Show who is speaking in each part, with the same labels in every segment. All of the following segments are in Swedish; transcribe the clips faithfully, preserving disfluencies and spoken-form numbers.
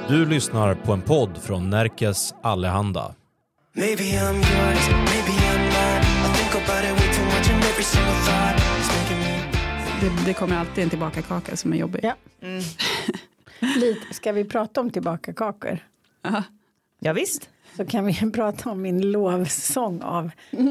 Speaker 1: Du lyssnar på en podd från Närkes Allehanda.
Speaker 2: Maybe I'm yours, maybe I'm not. I think about it way too much and every single thought is making me...
Speaker 3: Det, det kommer alltid en tillbaka-kaka som är jobbig.
Speaker 4: Ja. Mm. Lite, ska vi prata om tillbaka-kakor?
Speaker 3: Aha.
Speaker 5: Ja, visst.
Speaker 4: Så kan vi prata om min lovsång av,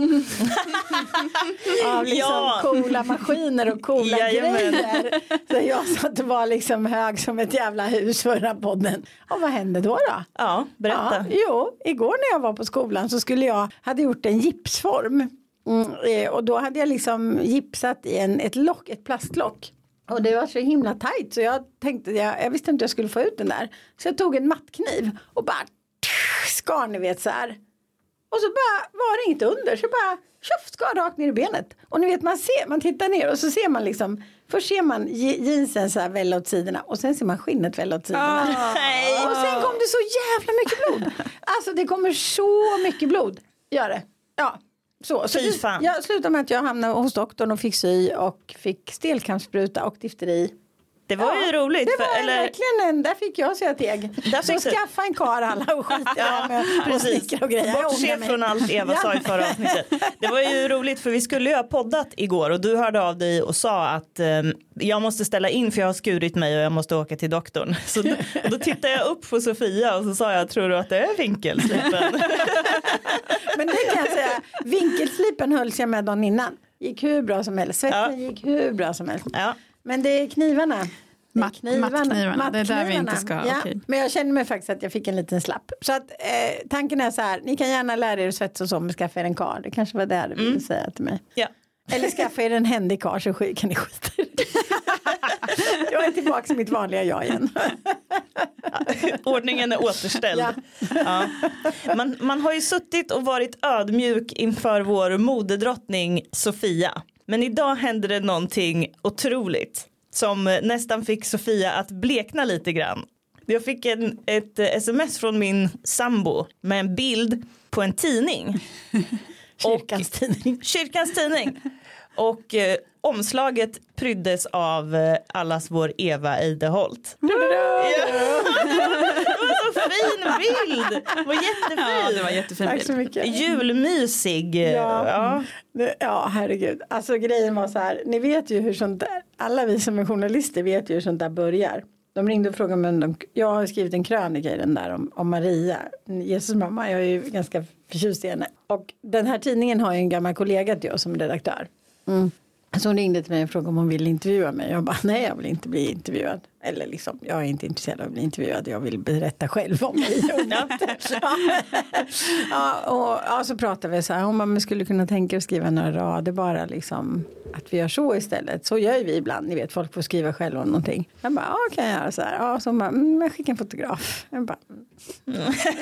Speaker 4: av liksom
Speaker 5: ja.
Speaker 4: coola maskiner och coola
Speaker 5: Jajamän.
Speaker 4: grejer. Så jag sa att det var liksom hög som ett jävla hus förra podden. Och vad hände då då?
Speaker 5: Ja, berätta.
Speaker 4: Ja, jo, igår när jag var på skolan så skulle jag, hade gjort en gipsform. Mm, och då hade jag liksom gipsat i en, ett lock, ett plastlock. Och det var så himla tajt så jag tänkte, jag, jag visste inte jag skulle få ut den där. Så jag tog en mattkniv och bara skar, ni vet så här. Och så bara var det inget under. Så bara tjoff, skar rakt ner i benet. Och ni vet man ser, man tittar ner och så ser man liksom. Först ser man jeansen så här väl åt sidorna. Och sen ser man skinnet väl åt sidorna. Oh. Och sen kom det så jävla mycket blod. Alltså det kommer så mycket blod. Gör det. Ja. Så, så det, jag slutade med att jag hamnade hos doktorn och fick sy och fick stelkrampsspruta och difteri.
Speaker 5: Det var
Speaker 4: ja,
Speaker 5: ju roligt.
Speaker 4: Det var
Speaker 5: för, eller...
Speaker 4: verkligen en, där fick jag säga teg. Där så skaffa en kar alla och skit ja, med snickar och grejer.
Speaker 5: Bortse från allt Eva sa i förra avsnittet. Det var ju roligt för vi skulle ju ha poddat igår och du hörde av dig och sa att um, jag måste ställa in för jag har skurit mig och jag måste åka till doktorn. Så då, och då tittade jag upp på Sofia och så sa jag, tror du att det är vinkelslipen?
Speaker 4: Men det kan jag säga, vinkelslipen hölls jag med dagen innan. Gick hur bra som helst. Svetten ja. gick hur bra som helst. Ja. Men det är knivarna.
Speaker 3: Matt,
Speaker 4: knivarna.
Speaker 3: Mattknivarna, det är där vi inte ska.
Speaker 4: Ja.
Speaker 3: Okay.
Speaker 4: Men jag känner mig faktiskt att jag fick en liten slapp. Så att eh, tanken är så här, ni kan gärna lära er att svetsa och så, men skaffa er en kar. Det kanske var det du ville mm. säga till mig.
Speaker 5: Ja.
Speaker 4: Eller skaffa er en händig kar så kan ni skita i det. Jag är tillbaka till mitt vanliga jag igen.
Speaker 5: Ja, ordningen är återställd. Ja. Ja. Man, man har ju suttit och varit ödmjuk inför vår modedrottning Sofia. Men idag hände det någonting otroligt som nästan fick Sofia att blekna lite grann. Jag fick en, ett sms från min sambo med en bild på en tidning.
Speaker 4: Kyrkans tidning.
Speaker 5: Kyrkans tidning. Och eh, omslaget pryddes av eh, allas vår Eva Eideholt. Ja. Det var så fin bild. Det var jättefin.
Speaker 3: Ja, det var jättefin
Speaker 4: bild.
Speaker 3: Tack så
Speaker 4: mycket.
Speaker 5: Julmysig.
Speaker 4: Ja.
Speaker 5: Ja.
Speaker 4: ja, herregud. Alltså grejen var så här. Ni vet ju hur sånt där, alla vi som är journalister vet ju hur sånt där börjar. De ringde och frågade mig om de, jag har skrivit en krönika i den där om, om Maria, Jesus mamma, jag är ju ganska förtjust i henne. Och den här tidningen har ju en gammal kollega till oss som redaktör. Mm. Så hon ringde till mig och frågade om hon ville intervjua mig. Jag bara, nej jag vill inte bli intervjuad. Eller liksom, jag är inte intresserad av att bli intervjuad. Jag vill berätta själv om mig. ja. ja, och ja, så pratade vi så här. Hon bara, man skulle kunna tänka att skriva några rader bara liksom. Att vi gör så istället. Så gör vi ibland. Ni vet, folk får skriva själva om någonting. Jag bara, ja kan jag göra så här. Ja, så hon bara, mm, jag skickar en fotograf. Jag bara, mm.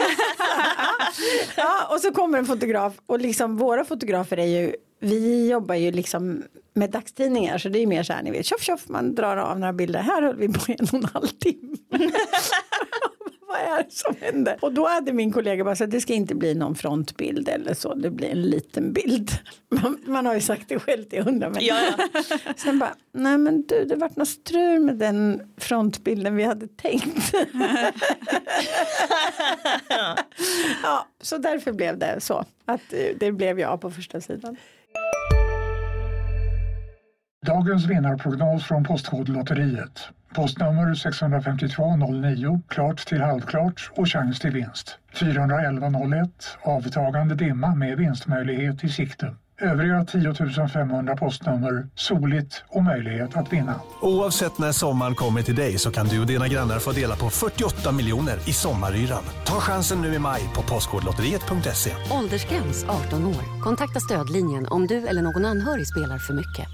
Speaker 4: ja, och så kommer en fotograf. Och liksom våra fotografer är ju, vi jobbar ju liksom med dagstidningar. Så det är mer så här, ni vet, tjoff tjoff, man drar av några bilder. Här höll vi på en och en halv timme. Vad är det som händer? Och då hade min kollega bara sagt, det ska inte bli någon frontbild eller så. Det blir en liten bild. Man, man har ju sagt det själv till hundra. Men
Speaker 5: ja, ja.
Speaker 4: Sen bara, nej men du, det vart något strul med den frontbilden vi hade tänkt. ja, så därför blev det så. Att det blev jag på första sidan.
Speaker 6: Dagens vinnarprognos från Postkodlotteriet. Postnummer sex fem två noll nio, klart till halvklart och chans till vinst. fyra ett ett noll ett, avtagande dimma med vinstmöjlighet i sikte. Övriga tio tusen femhundra postnummer, soligt och möjlighet att vinna.
Speaker 7: Oavsett när sommaren kommer till dig så kan du och dina grannar få dela på fyrtioåtta miljoner i sommaryran. Ta chansen nu i maj på postkodlotteriet punkt se.
Speaker 8: Åldersgräns arton år. Kontakta stödlinjen om du eller någon anhörig spelar för mycket.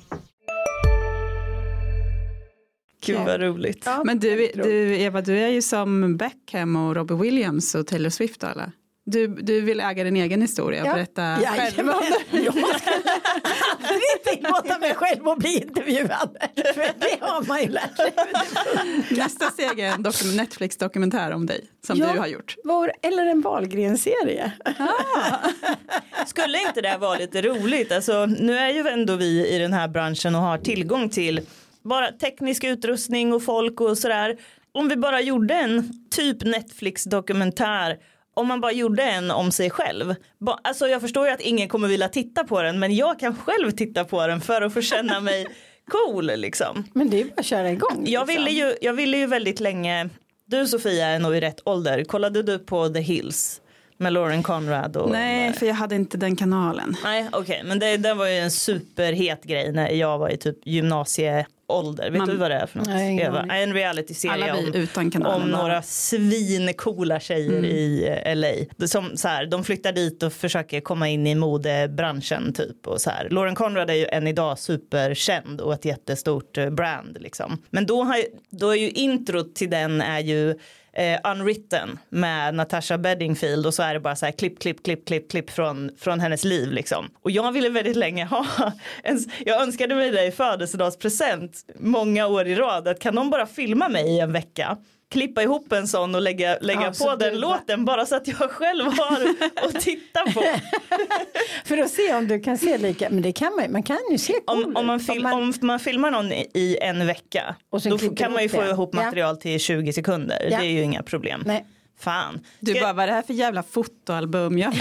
Speaker 5: Gud vad roligt.
Speaker 3: Ja, men du, du, Eva, du är ju som Beckham och Robbie Williams och Taylor Swift och alla. Du, du vill äga din egen historia och
Speaker 4: ja.
Speaker 3: berätta
Speaker 4: ja,
Speaker 3: själv om
Speaker 4: det. Jag skulle aldrig tillåta mig själv att bli intervjuad. För det har man ju lärt sig.
Speaker 3: Nästa steg är en dokum- Netflix-dokumentär om dig som ja, du har gjort.
Speaker 4: Vår, eller en Wahlgren-serie.
Speaker 5: Ah. Skulle inte det vara lite roligt? Alltså, nu är ju ändå vi i den här branschen och har tillgång till bara teknisk utrustning och folk och sådär. om vi bara gjorde en typ Netflix-dokumentär, om man bara gjorde en om sig själv. Ba, alltså jag förstår ju att ingen kommer vilja titta på den, men jag kan själv titta på den för att få känna mig cool liksom.
Speaker 4: Men det är ju bara att köra igång. Liksom.
Speaker 5: Jag ville ju, jag ville ju väldigt länge, du Sofia är nog i rätt ålder, kollade du på The Hills med Lauren Conrad? Och
Speaker 3: Nej, för jag hade inte den kanalen.
Speaker 5: Nej, okej, okay. Men det, det var ju en superhet grej när jag var i typ gymnasieålder. Vet Man, du vad det är för något?
Speaker 4: Nej,
Speaker 5: Eva? En reality-serie om,
Speaker 3: utan kanalen,
Speaker 5: om några svincoola tjejer mm. i L A. Som, så här, de flyttar dit och försöker komma in i modebranschen typ. Och så här. Lauren Conrad är ju än idag superkänd och ett jättestort brand. Liksom. Men då, har, då är ju introt till den är ju Eh, Unwritten med Natasha Bedingfield och så är det bara så här klipp, klipp, klipp, klipp, klipp från, från hennes liv liksom. Och jag ville väldigt länge ha en, jag önskade mig det i födelsedagspresent många år i rad, att kan de bara filma mig i en vecka, klippa ihop en sån och lägga, lägga ja, på den låten bara så att jag själv har att titta på.
Speaker 4: För att se om du kan se lika, men det kan man, man kan ju se cool
Speaker 5: om, om, man fil, om, man... om man filmar någon i, i en vecka, då kan man ju få ihop material ja. till tjugo sekunder. Ja. Det är ju inga problem. Nej. Fan.
Speaker 3: Du Ska... bara, vad är det här för jävla fotoalbum? Ja.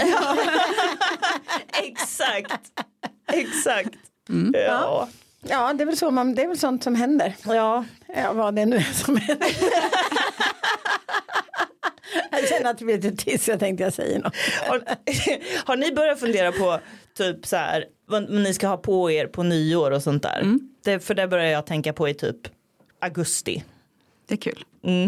Speaker 5: Exakt. Exakt.
Speaker 4: Mm. Ja. ja. Ja, det är väl så man, det är väl sånt som händer.
Speaker 5: Ja,
Speaker 4: ja vad det nu är som händer. Jag känner att det blir lite tiss, jag tänkte jag säger något.
Speaker 5: Har, har ni börjat fundera på typ så här, vad ni ska ha på er på nyår och sånt där? Mm. Det, för det börjar jag tänka på i typ augusti.
Speaker 3: Det är kul.
Speaker 5: Mm.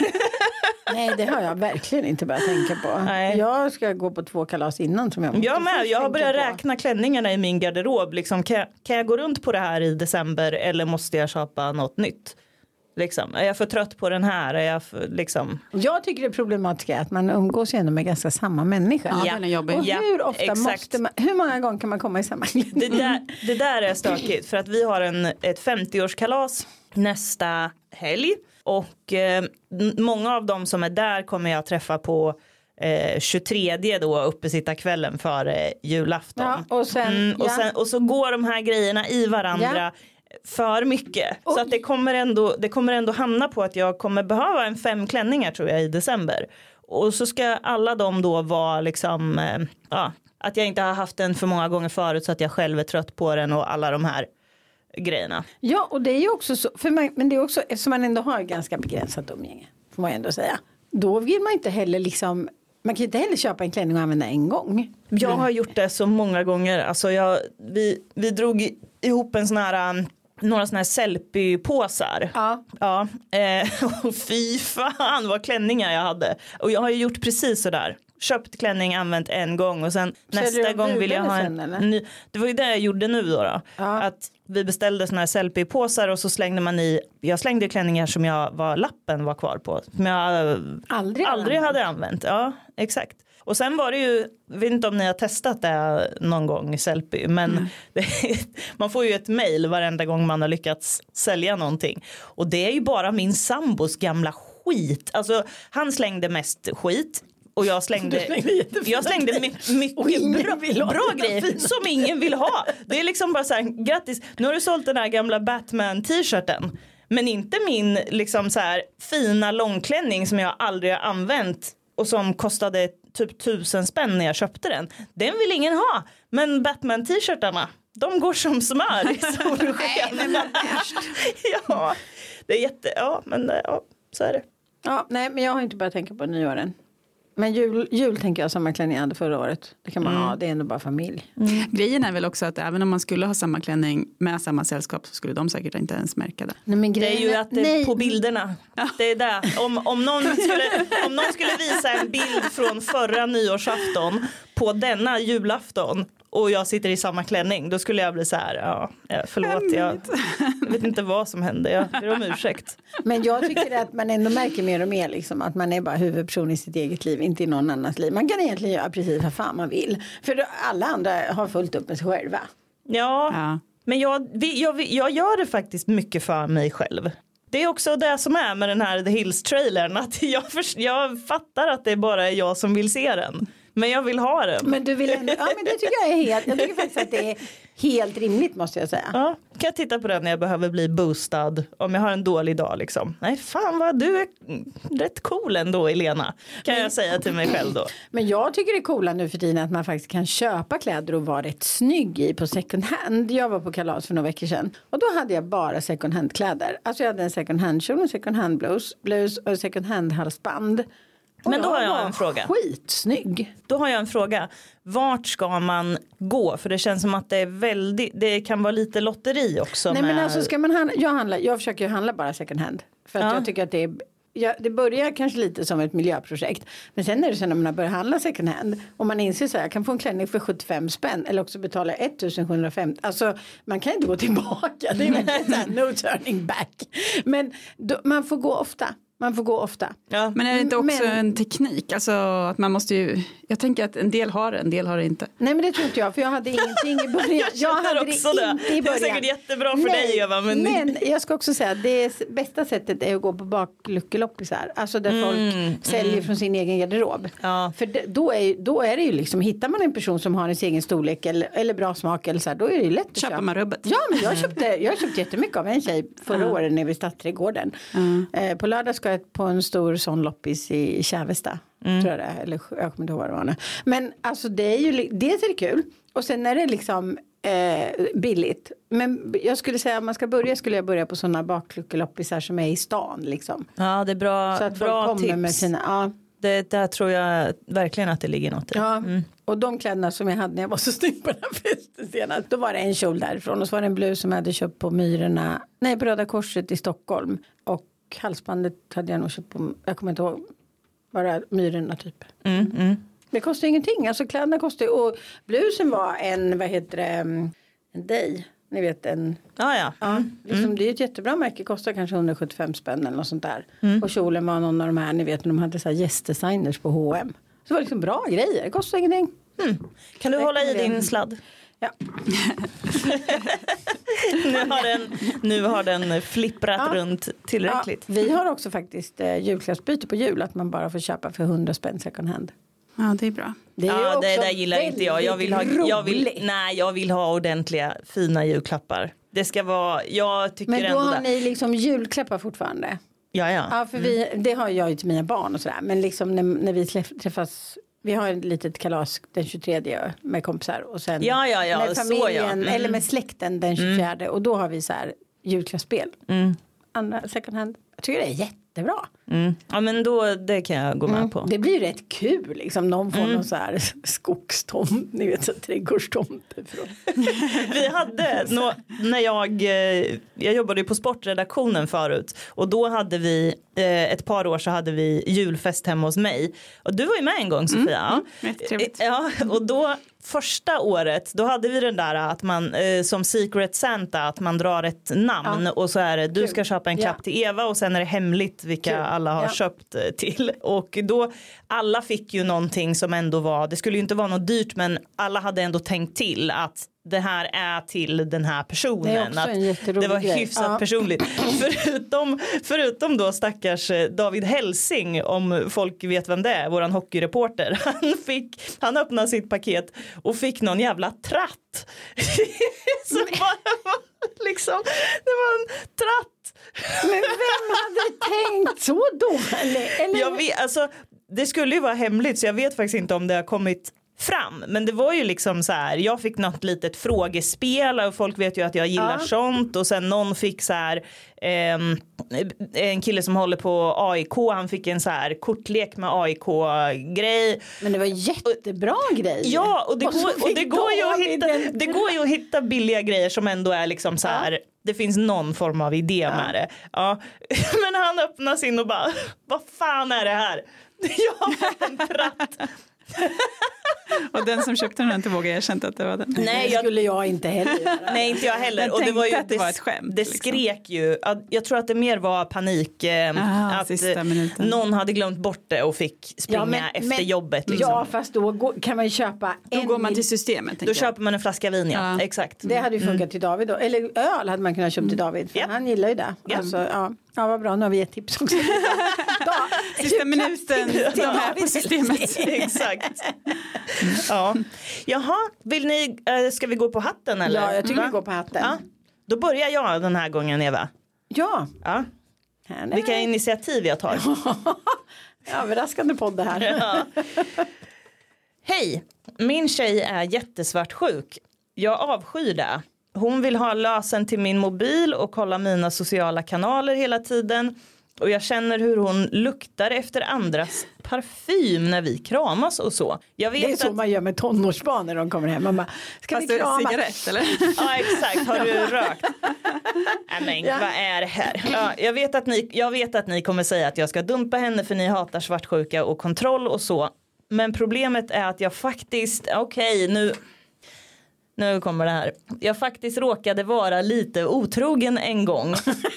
Speaker 4: Nej, det har jag verkligen inte börjat tänka på. Nej. Jag ska gå på två kalas innan som jag måste.
Speaker 5: Jag med, jag har börjat på. räkna klänningarna i min garderob. Liksom, kan, jag, kan jag gå runt på det här i december eller måste jag köpa något nytt? Liksom, är jag för trött på den här? Är jag, för, liksom...
Speaker 4: jag tycker det är problematiskt att man umgås ändå med ganska samma människa.
Speaker 5: Ja, den är jobbig.
Speaker 4: Och hur ofta
Speaker 5: ja,
Speaker 4: måste man, hur många gånger kan man komma i samma klänning?
Speaker 5: Det där, det där är stökigt för att vi har en, ett femtioårskalas nästa helg. Och eh, många av dem som är där kommer jag träffa på eh, tjugotredje då uppe sitta kvällen före julafton.
Speaker 4: Ja, och, sen,
Speaker 5: mm, och,
Speaker 4: ja.
Speaker 5: sen, och så går de här grejerna i varandra ja. för mycket. Oj. Så att det kommer, ändå, det kommer ändå hamna på att jag kommer behöva en fem klänningar tror jag i december. Och så ska alla de då vara liksom, eh, ja, att jag inte har haft den för många gånger förut så att jag själv är trött på den och alla de här grejerna.
Speaker 4: Ja, och det är ju också så, för man, men det är också, eftersom man ändå har ganska begränsat umgänge, får man ändå säga. Då vill man inte heller liksom, man kan inte heller köpa en klänning och använda en gång.
Speaker 5: Jag har gjort det så många gånger. Alltså jag, vi, vi drog ihop en sån här, några såna här selfie-påsar.
Speaker 4: Ja.
Speaker 5: Ja. Eh, och fy fan vad klänningar jag hade. Och jag har ju gjort precis så där. Köpt klänning, använt en gång och sen så nästa gång vill jag ha en sen, ny. Det var ju det jag gjorde nu då. då. Ja. Att vi beställde såna här selfie-påsar och så slängde man i, jag slängde klänningar som jag var, lappen var kvar på. Som jag
Speaker 4: aldrig,
Speaker 5: aldrig hade använt. Ja, exakt. Och sen var det ju, jag vet inte om ni har testat det någon gång, selfie, men mm. det, man får ju ett mejl varenda gång man har lyckats sälja någonting. Och det är ju bara min sambos gamla skit. Alltså han slängde mest skit. Och jag slängde, slängde jag slängde mycket, mycket bra, bra grejer som ingen vill ha. Det är liksom bara så här, grattis, nu har du sålt den här gamla Batman-t-shirten. Men inte min liksom så här fina långklänning som jag aldrig har använt och som kostade typ tusen spänn när jag köpte den. Den vill ingen ha. Men Batman-t-shirtarna, de går som smör i solsken. Ja, det är jätte, ja men ja, så är det.
Speaker 4: Ja, nej men jag har inte börjat tänka på nyåren. Men jul, jul tänker jag samma klänning jag hade förra året. Det kan man mm. ha, det är ändå bara familj.
Speaker 3: Mm. Grejen är väl också att även om man skulle ha samma klänning med samma sällskap så skulle de säkert inte ens märka det.
Speaker 4: Nej, men
Speaker 5: det är ju att det är på bilderna. Ja. Det är det. Om, om, någon skulle, om någon skulle visa en bild från förra nyårsafton på denna julafton och jag sitter i samma klänning, då skulle jag bli så här, ja, förlåt, jag, jag vet inte vad som hände, jag ber om ursäkt.
Speaker 4: Men jag tycker att man ändå märker mer och mer liksom, att man är bara huvudperson i sitt eget liv, inte i någon annans liv. Man kan egentligen göra precis vad fan man vill, för alla andra har fullt upp med sig själva.
Speaker 5: Ja, ja. Men jag, jag, jag gör det faktiskt mycket för mig själv. Det är också det som är med den här The Hills-trailern, att jag, för, jag fattar att det bara är jag som vill se den. Men jag vill ha den.
Speaker 4: Men du vill ändå, ja men det tycker jag är helt, jag tycker faktiskt att det är helt rimligt måste jag säga.
Speaker 5: Ja, kan jag titta på det när jag behöver bli boostad om jag har en dålig dag liksom. Nej fan vad du är rätt cool ändå Elena, kan jag säga till mig själv då.
Speaker 4: Men jag tycker det är coola nu för tiden att man faktiskt kan köpa kläder och vara rätt snygg i på second hand. Jag var på kalas för några veckor sedan och då hade jag bara second hand kläder. Alltså jag hade en second hand kjol, en second hand blus, blus och en second hand halsband. Och
Speaker 5: men då har jag en fråga.
Speaker 4: Skitsnygg.
Speaker 5: Då har jag en fråga. Vart ska man gå? För det känns som att det är väldigt, det kan vara lite lotteri också.
Speaker 4: Nej
Speaker 5: med...
Speaker 4: men alltså ska man handla, jag handlar, jag försöker ju handla bara second hand. För att
Speaker 5: ja.
Speaker 4: jag tycker att det är, ja, det börjar kanske lite som ett miljöprojekt. Men sen är det så när man börjar handla second hand. Och man inser så här, jag kan få en klänning för sjuttiofem spänn. Eller också betala ettusen sjuhundrafemtio. Alltså man kan inte gå tillbaka. Det är verkligen så här, no turning back. Men då, man får gå ofta. Man får gå ofta.
Speaker 5: Ja.
Speaker 3: Men är det inte också
Speaker 4: men,
Speaker 3: en teknik? Alltså att man måste ju, jag tänker att en del har det, en del har det inte.
Speaker 4: Nej men det tror inte jag, för jag hade ingenting i början.
Speaker 5: jag
Speaker 4: jag hade
Speaker 5: också
Speaker 4: det,
Speaker 5: det.
Speaker 4: inte i början.
Speaker 5: Det är säkert jättebra för
Speaker 4: nej,
Speaker 5: dig Eva. Men...
Speaker 4: men jag ska också säga att det bästa sättet är att gå på bakluckeloppisar. Alltså där mm, folk säljer mm. från sin egen garderob.
Speaker 5: Ja.
Speaker 4: För det, då, är, då är det ju liksom, hittar man en person som har ens egen storlek eller, eller bra smak eller så här, då är det ju lätt att
Speaker 3: köpa. Köper man rubbet?
Speaker 4: Ja men jag köpte, jag köpte jättemycket av en tjej förra mm. året nere vid Stadsträdgården. Mm. Eh, på lördag ska jag på en stor sån loppis i Kärvesta. Mm. Tror jag det, eller jag kommer inte ihåg vad det var nu. Men alltså det är ju, dels är det kul och sen är det liksom eh, billigt. Men jag skulle säga om man ska börja skulle jag börja på sådana bakluckeloppisar som är i stan liksom.
Speaker 5: Ja det är bra,
Speaker 4: så att
Speaker 5: bra
Speaker 4: folk kommer
Speaker 5: tips.
Speaker 4: med sina, ja.
Speaker 5: Det där tror jag verkligen att det ligger något i.
Speaker 4: Ja,
Speaker 5: mm.
Speaker 4: och de kläderna som jag hade när jag var så snygg på den här festen senast. Då var det en kjol därifrån och så var det en blus som jag hade köpt på Myrorna. Nej, på Röda Korset i Stockholm. Och halsbandet hade jag nog köpt på, jag kommer inte ihåg, bara Myrorna typ.
Speaker 5: Mm, mm.
Speaker 4: Det kostar ingenting, alltså kläderna kostar, och blusen var en, vad heter det, en Day. Ni vet en,
Speaker 5: ah, ja.
Speaker 4: ja liksom, mm. det är ett jättebra märke, kostar kanske hundrasjuttiofem spänn eller något sånt där. Mm. Och kjolen var någon av de här, ni vet, de hade så här gästdesigners på H och M. Så det var liksom bra grejer, det kostar ingenting.
Speaker 5: Mm. Kan du hålla i din sladd?
Speaker 4: Ja.
Speaker 5: nu, har den, nu har den flipprat ja. runt tillräckligt.
Speaker 4: Ja, vi har också faktiskt eh, julklappsbyte på jul, att man bara får köpa för hundra spänn second hand.
Speaker 3: Ja, det är bra.
Speaker 4: Det är
Speaker 5: ja, det där gillar inte jag. Jag vill ha, jag vill, nej, jag vill ha ordentliga, fina julklappar. Det ska vara, jag tycker
Speaker 4: ändå. Men
Speaker 5: då
Speaker 4: har
Speaker 5: där.
Speaker 4: ni liksom julklappar fortfarande?
Speaker 5: Ja, ja.
Speaker 4: Ja, för vi, det har jag ju till mina barn och sådär. Men liksom när, när vi träffas, vi har ett litet kalas den tjugotredje med kompisar. Och sen
Speaker 5: ja, ja, ja,
Speaker 4: med familjen,
Speaker 5: så, ja. Mm.
Speaker 4: eller med släkten den tjugofjärde. Mm. Och då har vi så här julklappsspel.
Speaker 5: Mm.
Speaker 4: Andra second hand. Jag tycker det är jättebra.
Speaker 5: Mm. Ja men då, det kan jag gå med
Speaker 4: mm.
Speaker 5: på.
Speaker 4: Det blir ju rätt kul liksom. Någon får
Speaker 5: mm.
Speaker 4: någon så här skogstomt, ni vet så trädgårdstomte från.
Speaker 5: Vi hade, nå, när jag, jag jobbade ju på sportredaktionen förut. Och då hade vi, ett par år så hade vi julfest hemma hos mig. Och du var ju med en gång Sofia.
Speaker 3: Mm. Mm.
Speaker 5: Ja, och då första året, då hade vi den där att man eh, som Secret Santa, att man drar ett namn ja. och så är det, du ska köpa en klapp ja. till Eva och sen är det hemligt vilka Kul. alla har ja. köpt till. Och då, alla fick ju någonting som ändå var, det skulle ju inte vara något dyrt, men alla hade ändå tänkt till att det här är till den här personen. Det, att det var hyfsat ja. personligt. Förutom, förutom då stackars David Helsing, om folk vet vem det är, våran hockeyreporter. Han, fick, han öppnade sitt paket och fick någon jävla tratt. Så bara, liksom, det var en tratt.
Speaker 4: Men vem hade tänkt så då? Eller, eller?
Speaker 5: Jag vet, alltså, det skulle ju vara hemligt, så jag vet faktiskt inte om det har kommit fram, men det var ju liksom så här, jag fick något litet frågespel och folk vet ju att jag gillar ja. sånt, och sen någon fick så här eh, en kille som håller på A I K, han fick en så här kortlek med A I K-grej.
Speaker 4: Men det var jättebra grej.
Speaker 5: Ja, och det, och går, och det, går, ju att hitta, det går ju att hitta billiga grejer som ändå är liksom så här, ja. det finns någon form av idé ja. med det. Ja. Men han öppnar sin och bara, vad fan är det här? Jag har en tratt.
Speaker 3: Och den som köpte den inte vågade erkänna att det var den.
Speaker 4: Nej, jag, skulle jag inte heller göra.
Speaker 5: Nej, inte jag heller.
Speaker 3: Jag
Speaker 5: och det var ju
Speaker 3: att det var ett skämt.
Speaker 5: Det skrek liksom. ju. Jag tror att det mer var panik.
Speaker 3: Aha,
Speaker 5: att någon hade glömt bort det och fick springa ja, men, efter men, jobbet. Liksom.
Speaker 4: Ja, fast då går, kan man ju köpa
Speaker 3: Då en går man till systemet.
Speaker 5: Då jag. köper man en flaska vin, ja. ja. Exakt.
Speaker 4: Det hade ju funkat mm. till David då. Eller öl hade man kunnat köpa till David. För yep. han gillar ju det.
Speaker 5: Yep.
Speaker 4: Alltså, ja. Ja, vad bra. Nu har vi ett tips också.
Speaker 3: Sista minuten, de här på systemet.
Speaker 5: Exakt. exakt. Ja. Jaha, vill ni, äh, ska vi gå på hatten eller?
Speaker 4: Ja, jag tycker
Speaker 5: Va?
Speaker 4: vi går på hatten.
Speaker 5: Ja. Då börjar jag den här gången, Eva.
Speaker 4: Ja.
Speaker 5: Ja. Vilka initiativ jag tar.
Speaker 4: Överraskande podd det här.
Speaker 5: Ja. Hej, min tjej är jättesvartsjuk. Jag avskyr det. Hon vill ha lösen till min mobil och kolla mina sociala kanaler hela tiden. Och jag känner hur hon luktar efter andras parfym när vi kramas och så. Jag vet
Speaker 4: det är så
Speaker 5: att...
Speaker 4: man gör med tonårsbarn när de kommer hem. Man bara, ska
Speaker 3: Fast
Speaker 4: vi krama?
Speaker 3: cigarett eller?
Speaker 5: Ja, exakt. Har du rökt? Nej, men
Speaker 4: Ja.
Speaker 5: vad är det här? Ja, jag, vet att ni, jag vet att ni kommer säga att jag ska dumpa henne för ni hatar svartsjuka och kontroll och så. Men problemet är att jag faktiskt, okej okay, nu... Nu kommer det här. Jag faktiskt råkade vara lite otrogen en gång.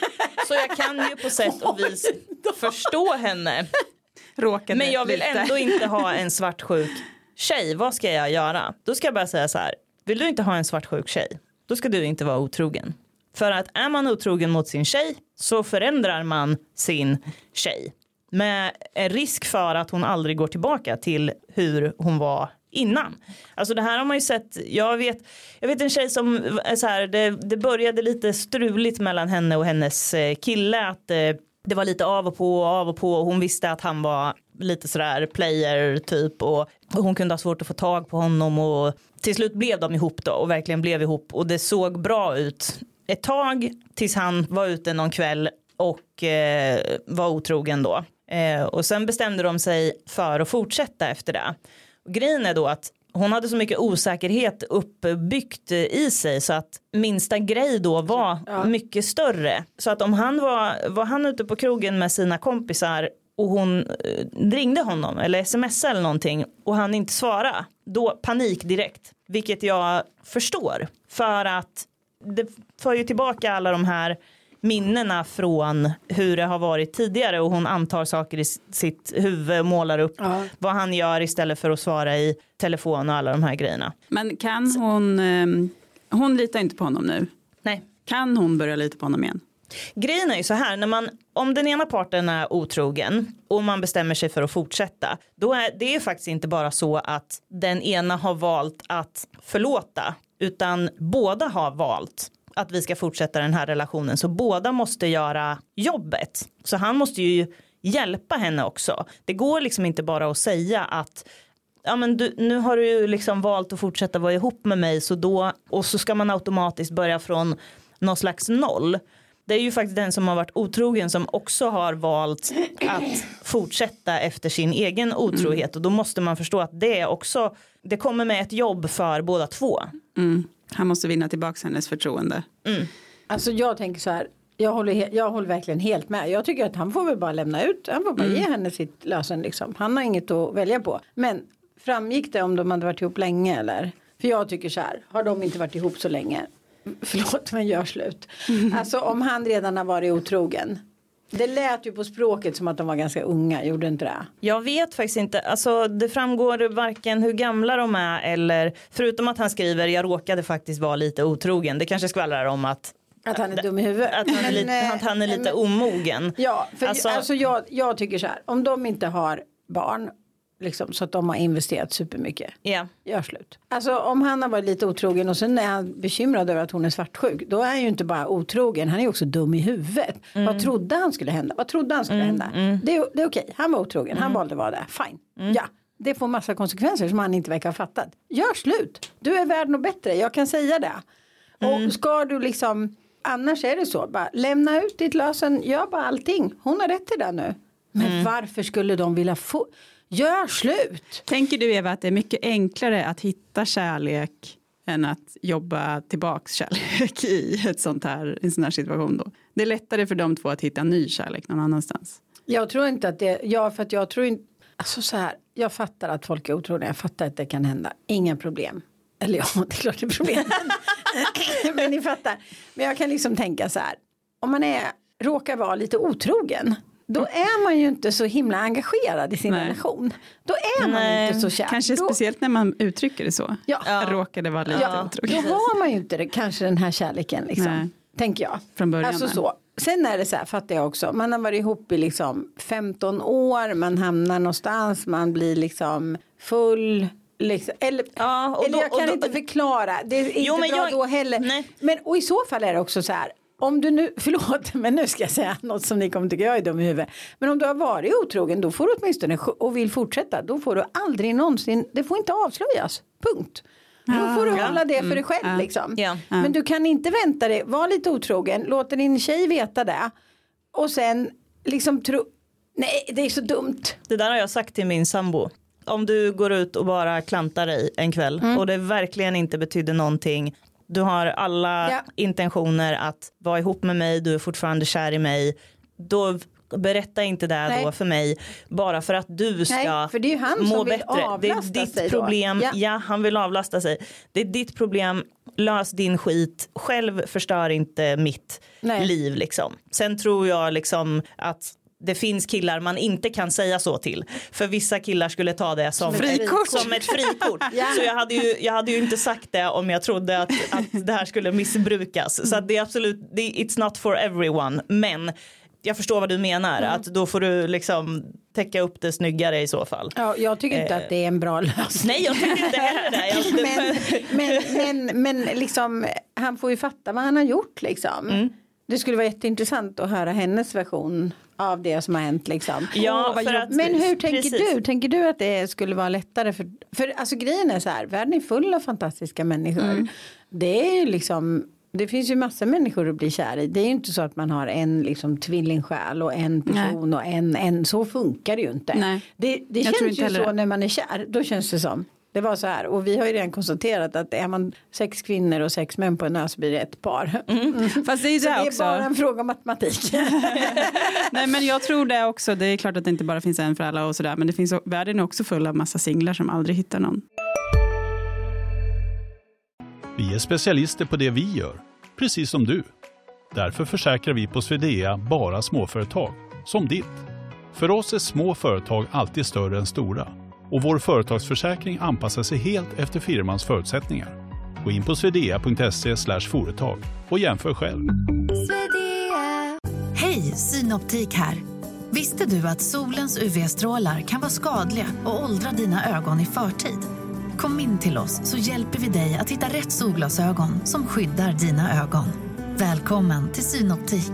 Speaker 5: Så jag kan ju på sätt och vis förstå henne.
Speaker 3: Råkade
Speaker 5: Men jag vill
Speaker 3: lite.
Speaker 5: ändå inte ha en svartsjuk tjej. Vad ska jag göra? Då ska jag bara säga så här. Vill du inte ha en svartsjuk tjej? Då ska du inte vara otrogen. För att är man otrogen mot sin tjej så förändrar man sin tjej. Med en risk för att hon aldrig går tillbaka till hur hon var innan. Alltså det här har man ju sett. Jag vet, jag vet en tjej som är så här, det, det började lite struligt mellan henne och hennes kille, att det, det var lite av och på av och på. Hon visste att han var lite sådär player typ och hon kunde ha svårt att få tag på honom och till slut blev de ihop då och verkligen blev ihop och det såg bra ut ett tag tills han var ute någon kväll och eh, var otrogen då. Eh, och sen bestämde de sig för att fortsätta efter det. Och grejen är då att hon hade så mycket osäkerhet uppbyggt i sig så att minsta grej då var ja. mycket större. Så att om han var, var han ute på krogen med sina kompisar och hon eh, ringde honom eller smsade eller någonting och han inte svarade, då panik direkt. Vilket jag förstår. För att det för ju tillbaka alla de här minnena från hur det har varit tidigare och hon antar saker i sitt huvud och målar upp ja. vad han gör istället för att svara i telefon och alla de här grejerna.
Speaker 3: Men kan hon, hon litar inte på honom nu?
Speaker 5: Nej.
Speaker 3: Kan hon börja lita på honom igen?
Speaker 5: Grejen är ju så här, när man, om den ena parten är otrogen och man bestämmer sig för att fortsätta, då är det är faktiskt inte bara så att den ena har valt att förlåta, utan båda har valt att vi ska fortsätta den här relationen. Så båda måste göra jobbet. Så han måste ju hjälpa henne också. Det går liksom inte bara att säga att ja, men du, nu har du ju liksom valt att fortsätta vara ihop med mig så då, och så ska man automatiskt börja från någon slags noll. Det är ju faktiskt den som har varit otrogen som också har valt att fortsätta efter sin egen otrohet. Och då måste man förstå att det också, det kommer med ett jobb för båda två.
Speaker 3: Mm. Han måste vinna tillbaka hennes förtroende.
Speaker 5: Mm.
Speaker 4: Alltså jag tänker så här, jag håller, jag håller verkligen helt med. Jag tycker att han får väl bara lämna ut, han får bara mm. ge henne sitt lösen liksom. Han har inget att välja på. Men framgick det om de hade varit ihop länge eller? För jag tycker så här, har de inte varit ihop så länge? Förlåt, men gör slut. Mm. Alltså om han redan har varit otrogen. Det lät ju på språket som att de var ganska unga, gjorde inte det?
Speaker 5: Jag vet faktiskt inte, alltså det framgår varken hur gamla de är eller, förutom att han skriver, jag råkade faktiskt vara lite otrogen. Det kanske skvallrar om att
Speaker 4: Att han är dum i huvudet.
Speaker 5: Att han är lite, att han är lite men, omogen.
Speaker 4: Ja, för
Speaker 5: alltså,
Speaker 4: alltså jag, jag tycker så här, om de inte har barn liksom, så att de har investerat supermycket.
Speaker 5: Yeah.
Speaker 4: Gör slut. Alltså om han har varit lite otrogen och sen är han bekymrad över att hon är svartsjuk. Då är han ju inte bara otrogen, han är ju också dum i huvudet. Mm. Vad trodde han skulle hända? Vad trodde han skulle mm. hända? Mm. Det, är, det är okej, han var otrogen, mm. han valde att vara där. Fine. Mm. Ja, det får massa konsekvenser som han inte verkar ha fattat. Gör slut. Du är värd något bättre, jag kan säga det. Mm. Och ska du liksom, annars är det så. Bara lämna ut ditt lösen, gör bara allting. Hon har rätt till det nu. Men mm. varför skulle de vilja få... Gör slut!
Speaker 3: Tänker du Eva att det är mycket enklare att hitta kärlek än att jobba tillbaks kärlek i ett sånt här, en sån här situation då? Det är lättare för de två att hitta ny kärlek någon annanstans.
Speaker 4: Jag tror inte att det, ja för att jag tror inte, alltså så här, jag fattar att folk är otroliga, jag fattar att det kan hända, inga problem. Eller ja, det är klart det är problem. Men ni fattar. Men jag kan liksom tänka så här, om man är, råkar vara lite otrogen, då är man ju inte så himla engagerad i sin Nej. relation. Då är man Nej. inte så kär.
Speaker 3: Kanske då... speciellt när man uttrycker det så.
Speaker 4: Ja.
Speaker 3: Jag råkade vara lite
Speaker 4: ja.
Speaker 3: otrogen.
Speaker 4: Då har man ju inte det, kanske den här kärleken liksom. Nej. Tänker jag.
Speaker 3: Från början.
Speaker 4: Alltså så. Sen är det så här, fattar jag också. Man har varit ihop i liksom femton år. Man hamnar någonstans. Man blir liksom full liksom, eller,
Speaker 5: ja, och
Speaker 4: eller
Speaker 5: då,
Speaker 4: jag kan
Speaker 5: och då,
Speaker 4: inte förklara. Det är inte
Speaker 5: jo, men
Speaker 4: bra
Speaker 5: jag,
Speaker 4: då heller.
Speaker 5: Nej.
Speaker 4: Men och i så fall är det också så här. Om du nu, förlåt, men nu ska jag säga något som ni kommer tycka jag är dum i huvudet. Men om du har varit otrogen, då får du åtminstone och vill fortsätta. Då får du aldrig någonsin, det får inte avslöjas. Punkt. Då får du
Speaker 5: ja.
Speaker 4: hålla det för dig
Speaker 3: Mm.
Speaker 4: själv
Speaker 3: Ja.
Speaker 4: liksom.
Speaker 5: Ja.
Speaker 4: Men du kan inte vänta dig, var lite otrogen, låt din tjej veta det. Och sen liksom tro, nej det är så dumt.
Speaker 5: Det där har jag sagt till min sambo. Om du går ut och bara klantar dig en kväll mm. och det verkligen inte betyder någonting. Du har alla ja. intentioner att vara ihop med mig, du är fortfarande kär i mig. Då berätta inte det Nej. då för mig bara för att du ska
Speaker 4: Nej, för det är ju han
Speaker 5: må
Speaker 4: som vill
Speaker 5: bättre.
Speaker 4: avlasta
Speaker 5: det är ditt
Speaker 4: sig
Speaker 5: problem.
Speaker 4: Ja.
Speaker 5: ja, han vill avlasta sig. Det är ditt problem. Lös din skit. Själv förstör inte mitt
Speaker 4: Nej.
Speaker 5: liv liksom. Sen tror jag liksom att det finns killar man inte kan säga så till. För vissa killar skulle ta det som,
Speaker 4: som,
Speaker 5: frikort. som ett frikort. ja. Så jag hade, ju, jag hade ju inte sagt det om jag trodde att, att det här skulle missbrukas. Mm. Så att det är absolut, det, it's not for everyone. Men jag förstår vad du menar. Mm. Att då får du liksom täcka upp det snyggare i så fall.
Speaker 4: Ja, jag tycker inte
Speaker 5: eh.
Speaker 4: att det är en bra lösning.
Speaker 5: Nej, jag tycker inte heller det. Jag,
Speaker 4: men, men, men, men liksom, han får ju fatta vad han har gjort liksom. Mm. Det skulle vara jätteintressant att höra hennes version av det som har hänt liksom.
Speaker 5: Ja, för att,
Speaker 4: men hur tänker
Speaker 5: precis.
Speaker 4: du? Tänker du att det skulle vara lättare för, för alltså grejen är så här, världen är full av fantastiska människor. Mm. Det är ju liksom, det finns ju massa människor att bli kär i. Det är ju inte så att man har en liksom tvillingsjäl och en person Nej. och en, en, så funkar det ju inte.
Speaker 3: Nej.
Speaker 4: Det, det känns ju så när man är kär, då känns det som. Det var så här, och vi har ju redan konstaterat att är man sex kvinnor och sex män på en ö så blir det ett par.
Speaker 3: Mm. Mm. Fast det är ju
Speaker 4: så
Speaker 3: det
Speaker 4: det är
Speaker 3: också.
Speaker 4: bara en fråga om matematik.
Speaker 3: Nej, men jag tror det också. Det är klart att det inte bara finns en för alla och sådär. Men det finns, världen är också full av massa singlar som aldrig hittar någon.
Speaker 9: Vi är specialister på det vi gör, precis som du. Därför försäkrar vi på Swedea bara småföretag, som ditt. För oss är små företag alltid större än stora. Och vår företagsförsäkring anpassar sig helt efter firmans förutsättningar. Gå in på swedea punkt se slash företag och jämför själv.
Speaker 10: Hej, Synoptik här. Visste du att solens U V-strålar kan vara skadliga och åldra dina ögon i förtid? Kom in till oss så hjälper vi dig att hitta rätt solglasögon som skyddar dina ögon. Välkommen till Synoptik.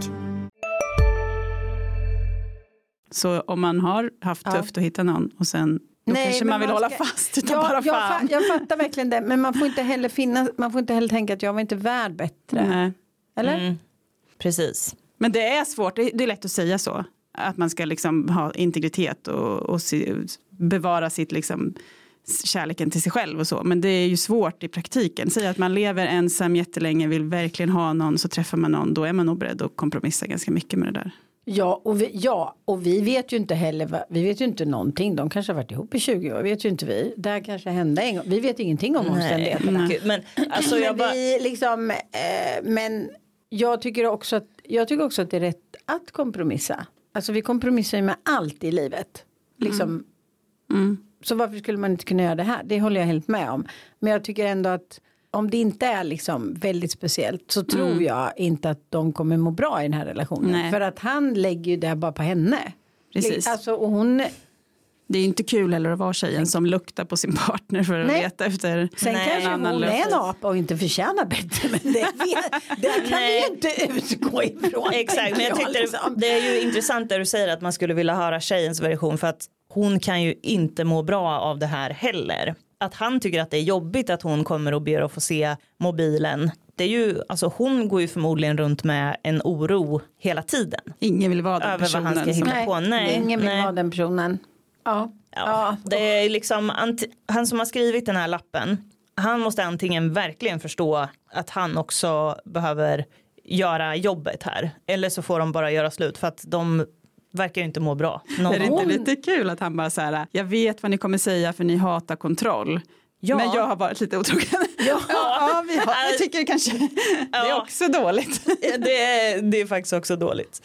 Speaker 3: Så om man har haft
Speaker 4: Ja.
Speaker 3: tufft att hitta någon och sen då
Speaker 4: Nej,
Speaker 3: kanske
Speaker 4: men
Speaker 3: man vill
Speaker 4: man
Speaker 3: hålla
Speaker 4: ska-
Speaker 3: fast utan
Speaker 4: Ja,
Speaker 3: bara
Speaker 4: jag,
Speaker 3: fan.
Speaker 4: fa- jag fattar verkligen det. Men man får inte heller finna, man får inte heller tänka att jag var inte värd bättre.
Speaker 3: Nej.
Speaker 4: Eller?
Speaker 5: Mm. Precis.
Speaker 3: Men det är svårt, det är, det är lätt att säga så. Att man ska liksom ha integritet och, och se, bevara sitt liksom kärleken till sig själv och så. Men det är ju svårt i praktiken. Säg att man lever ensam jättelänge, vill verkligen ha någon, så träffar man någon. Då är man nog beredd att kompromissa ganska mycket med det där.
Speaker 4: Ja, och vi, ja, och vi vet ju inte heller, va- vi vet ju inte någonting. De kanske har varit ihop i tjugo år, vet ju inte vi. Det här kanske hände en gång. Vi vet ingenting om omständigheterna.
Speaker 5: Gud, men alltså
Speaker 4: Men
Speaker 5: jag bara...
Speaker 4: vi liksom, eh, men jag tycker också att, jag tycker också att det är rätt att kompromissa. Alltså vi kompromissar ju med allt i livet. Liksom.
Speaker 3: Mm.
Speaker 4: Så varför skulle man inte kunna göra det här? Det håller jag helt med om. Men jag tycker ändå att om det inte är liksom väldigt speciellt så tror
Speaker 3: Mm.
Speaker 4: jag inte att de kommer må bra i den här relationen.
Speaker 3: Nej.
Speaker 4: För att han lägger ju det här bara på henne.
Speaker 3: Precis.
Speaker 4: Alltså, och hon,
Speaker 3: Det är ju inte kul heller att vara tjejen som luktar på sin partner för att
Speaker 4: Nej.
Speaker 3: leta efter
Speaker 4: sen
Speaker 5: Nej,
Speaker 4: kanske
Speaker 3: en annan
Speaker 4: hon är
Speaker 3: lukt.
Speaker 4: en apa och inte förtjänar bättre. Men det, vet, det kan
Speaker 5: Nej.
Speaker 4: vi inte utgå ifrån.
Speaker 5: Exakt, men jag
Speaker 4: tänker
Speaker 5: tyckte
Speaker 4: liksom.
Speaker 5: det är ju intressant där du säger att man skulle vilja höra tjejens version, för att hon kan ju inte må bra av det här heller. Att han tycker att det är jobbigt att hon kommer och ber att få se mobilen. Det är ju, alltså hon går ju förmodligen runt med en oro hela tiden.
Speaker 3: Ingen vill vara den
Speaker 5: Över vad han
Speaker 3: personen
Speaker 5: ska
Speaker 3: som...
Speaker 5: hitta
Speaker 4: Nej,
Speaker 5: på. Nej,
Speaker 4: ingen vill
Speaker 5: nej.
Speaker 4: ha den personen. Ja.
Speaker 5: Ja,
Speaker 4: Ja.
Speaker 5: det är liksom anti- han som har skrivit den här lappen, han måste antingen verkligen förstå att han också behöver göra jobbet här, eller så får de bara göra slut, för att de verkar ju inte må bra. Någon
Speaker 3: Är det
Speaker 5: av
Speaker 3: inte
Speaker 5: dem.
Speaker 3: lite kul att han bara så här, jag vet vad ni kommer säga för ni hatar kontroll.
Speaker 5: Ja.
Speaker 3: Men jag har varit lite otrogen.
Speaker 5: Ja.
Speaker 3: ja, vi har, jag tycker kanske det är
Speaker 5: Ja.
Speaker 3: också dåligt.
Speaker 5: det, är, det är faktiskt också dåligt.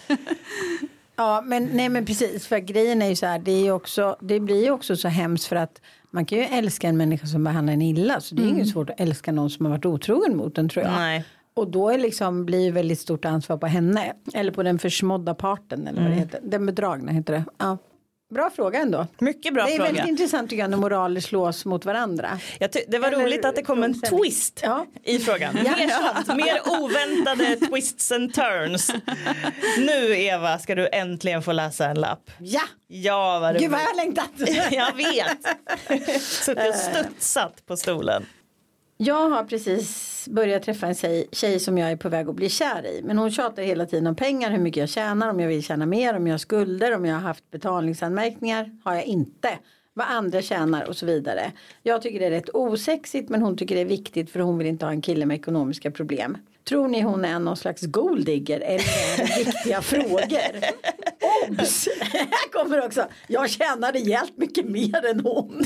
Speaker 4: Ja, men nej, men precis, för grejen är ju så här, det är ju också, det blir ju också så hemskt, för att man kan ju älska en människa som behandlar en illa, så det är mm. inget svårt att älska någon som har varit otrogen mot en, tror jag.
Speaker 5: Nej.
Speaker 4: Och då är liksom, blir ju väldigt stort ansvar på henne, eller på den försmådda parten, eller vad
Speaker 5: Mm.
Speaker 4: det heter, den bedragna heter det. Ja. bra fråga ändå.
Speaker 5: Mycket bra
Speaker 4: fråga. Det är
Speaker 5: fråga.
Speaker 4: väldigt intressant tycker jag när moraler slås mot varandra.
Speaker 5: Jag ty- det var Eller, roligt att det kom en twist ja. i frågan. Ja. Mer sånt, mer oväntade twists and turns. Nu Eva ska du äntligen få läsa en lapp.
Speaker 4: Ja!
Speaker 5: Ja, vad
Speaker 4: Gud vad jag har längtat.
Speaker 5: Jag vet. Suttit och studsat på stolen.
Speaker 4: Jag har precis börjat träffa en tjej, tjej som jag är på väg att bli kär i. Men hon tjatar hela tiden om pengar, hur mycket jag tjänar, om jag vill tjäna mer, om jag har skulder, om jag har haft betalningsanmärkningar. Har jag inte. Vad andra tjänar och så vidare. Jag tycker det är rätt osexigt men hon tycker det är viktigt för hon vill inte ha en kille med ekonomiska problem. Tror ni hon är någon slags golddigger eller är det viktiga frågor? Obs! Här kommer också. Jag tjänar rejält mycket mer än hon.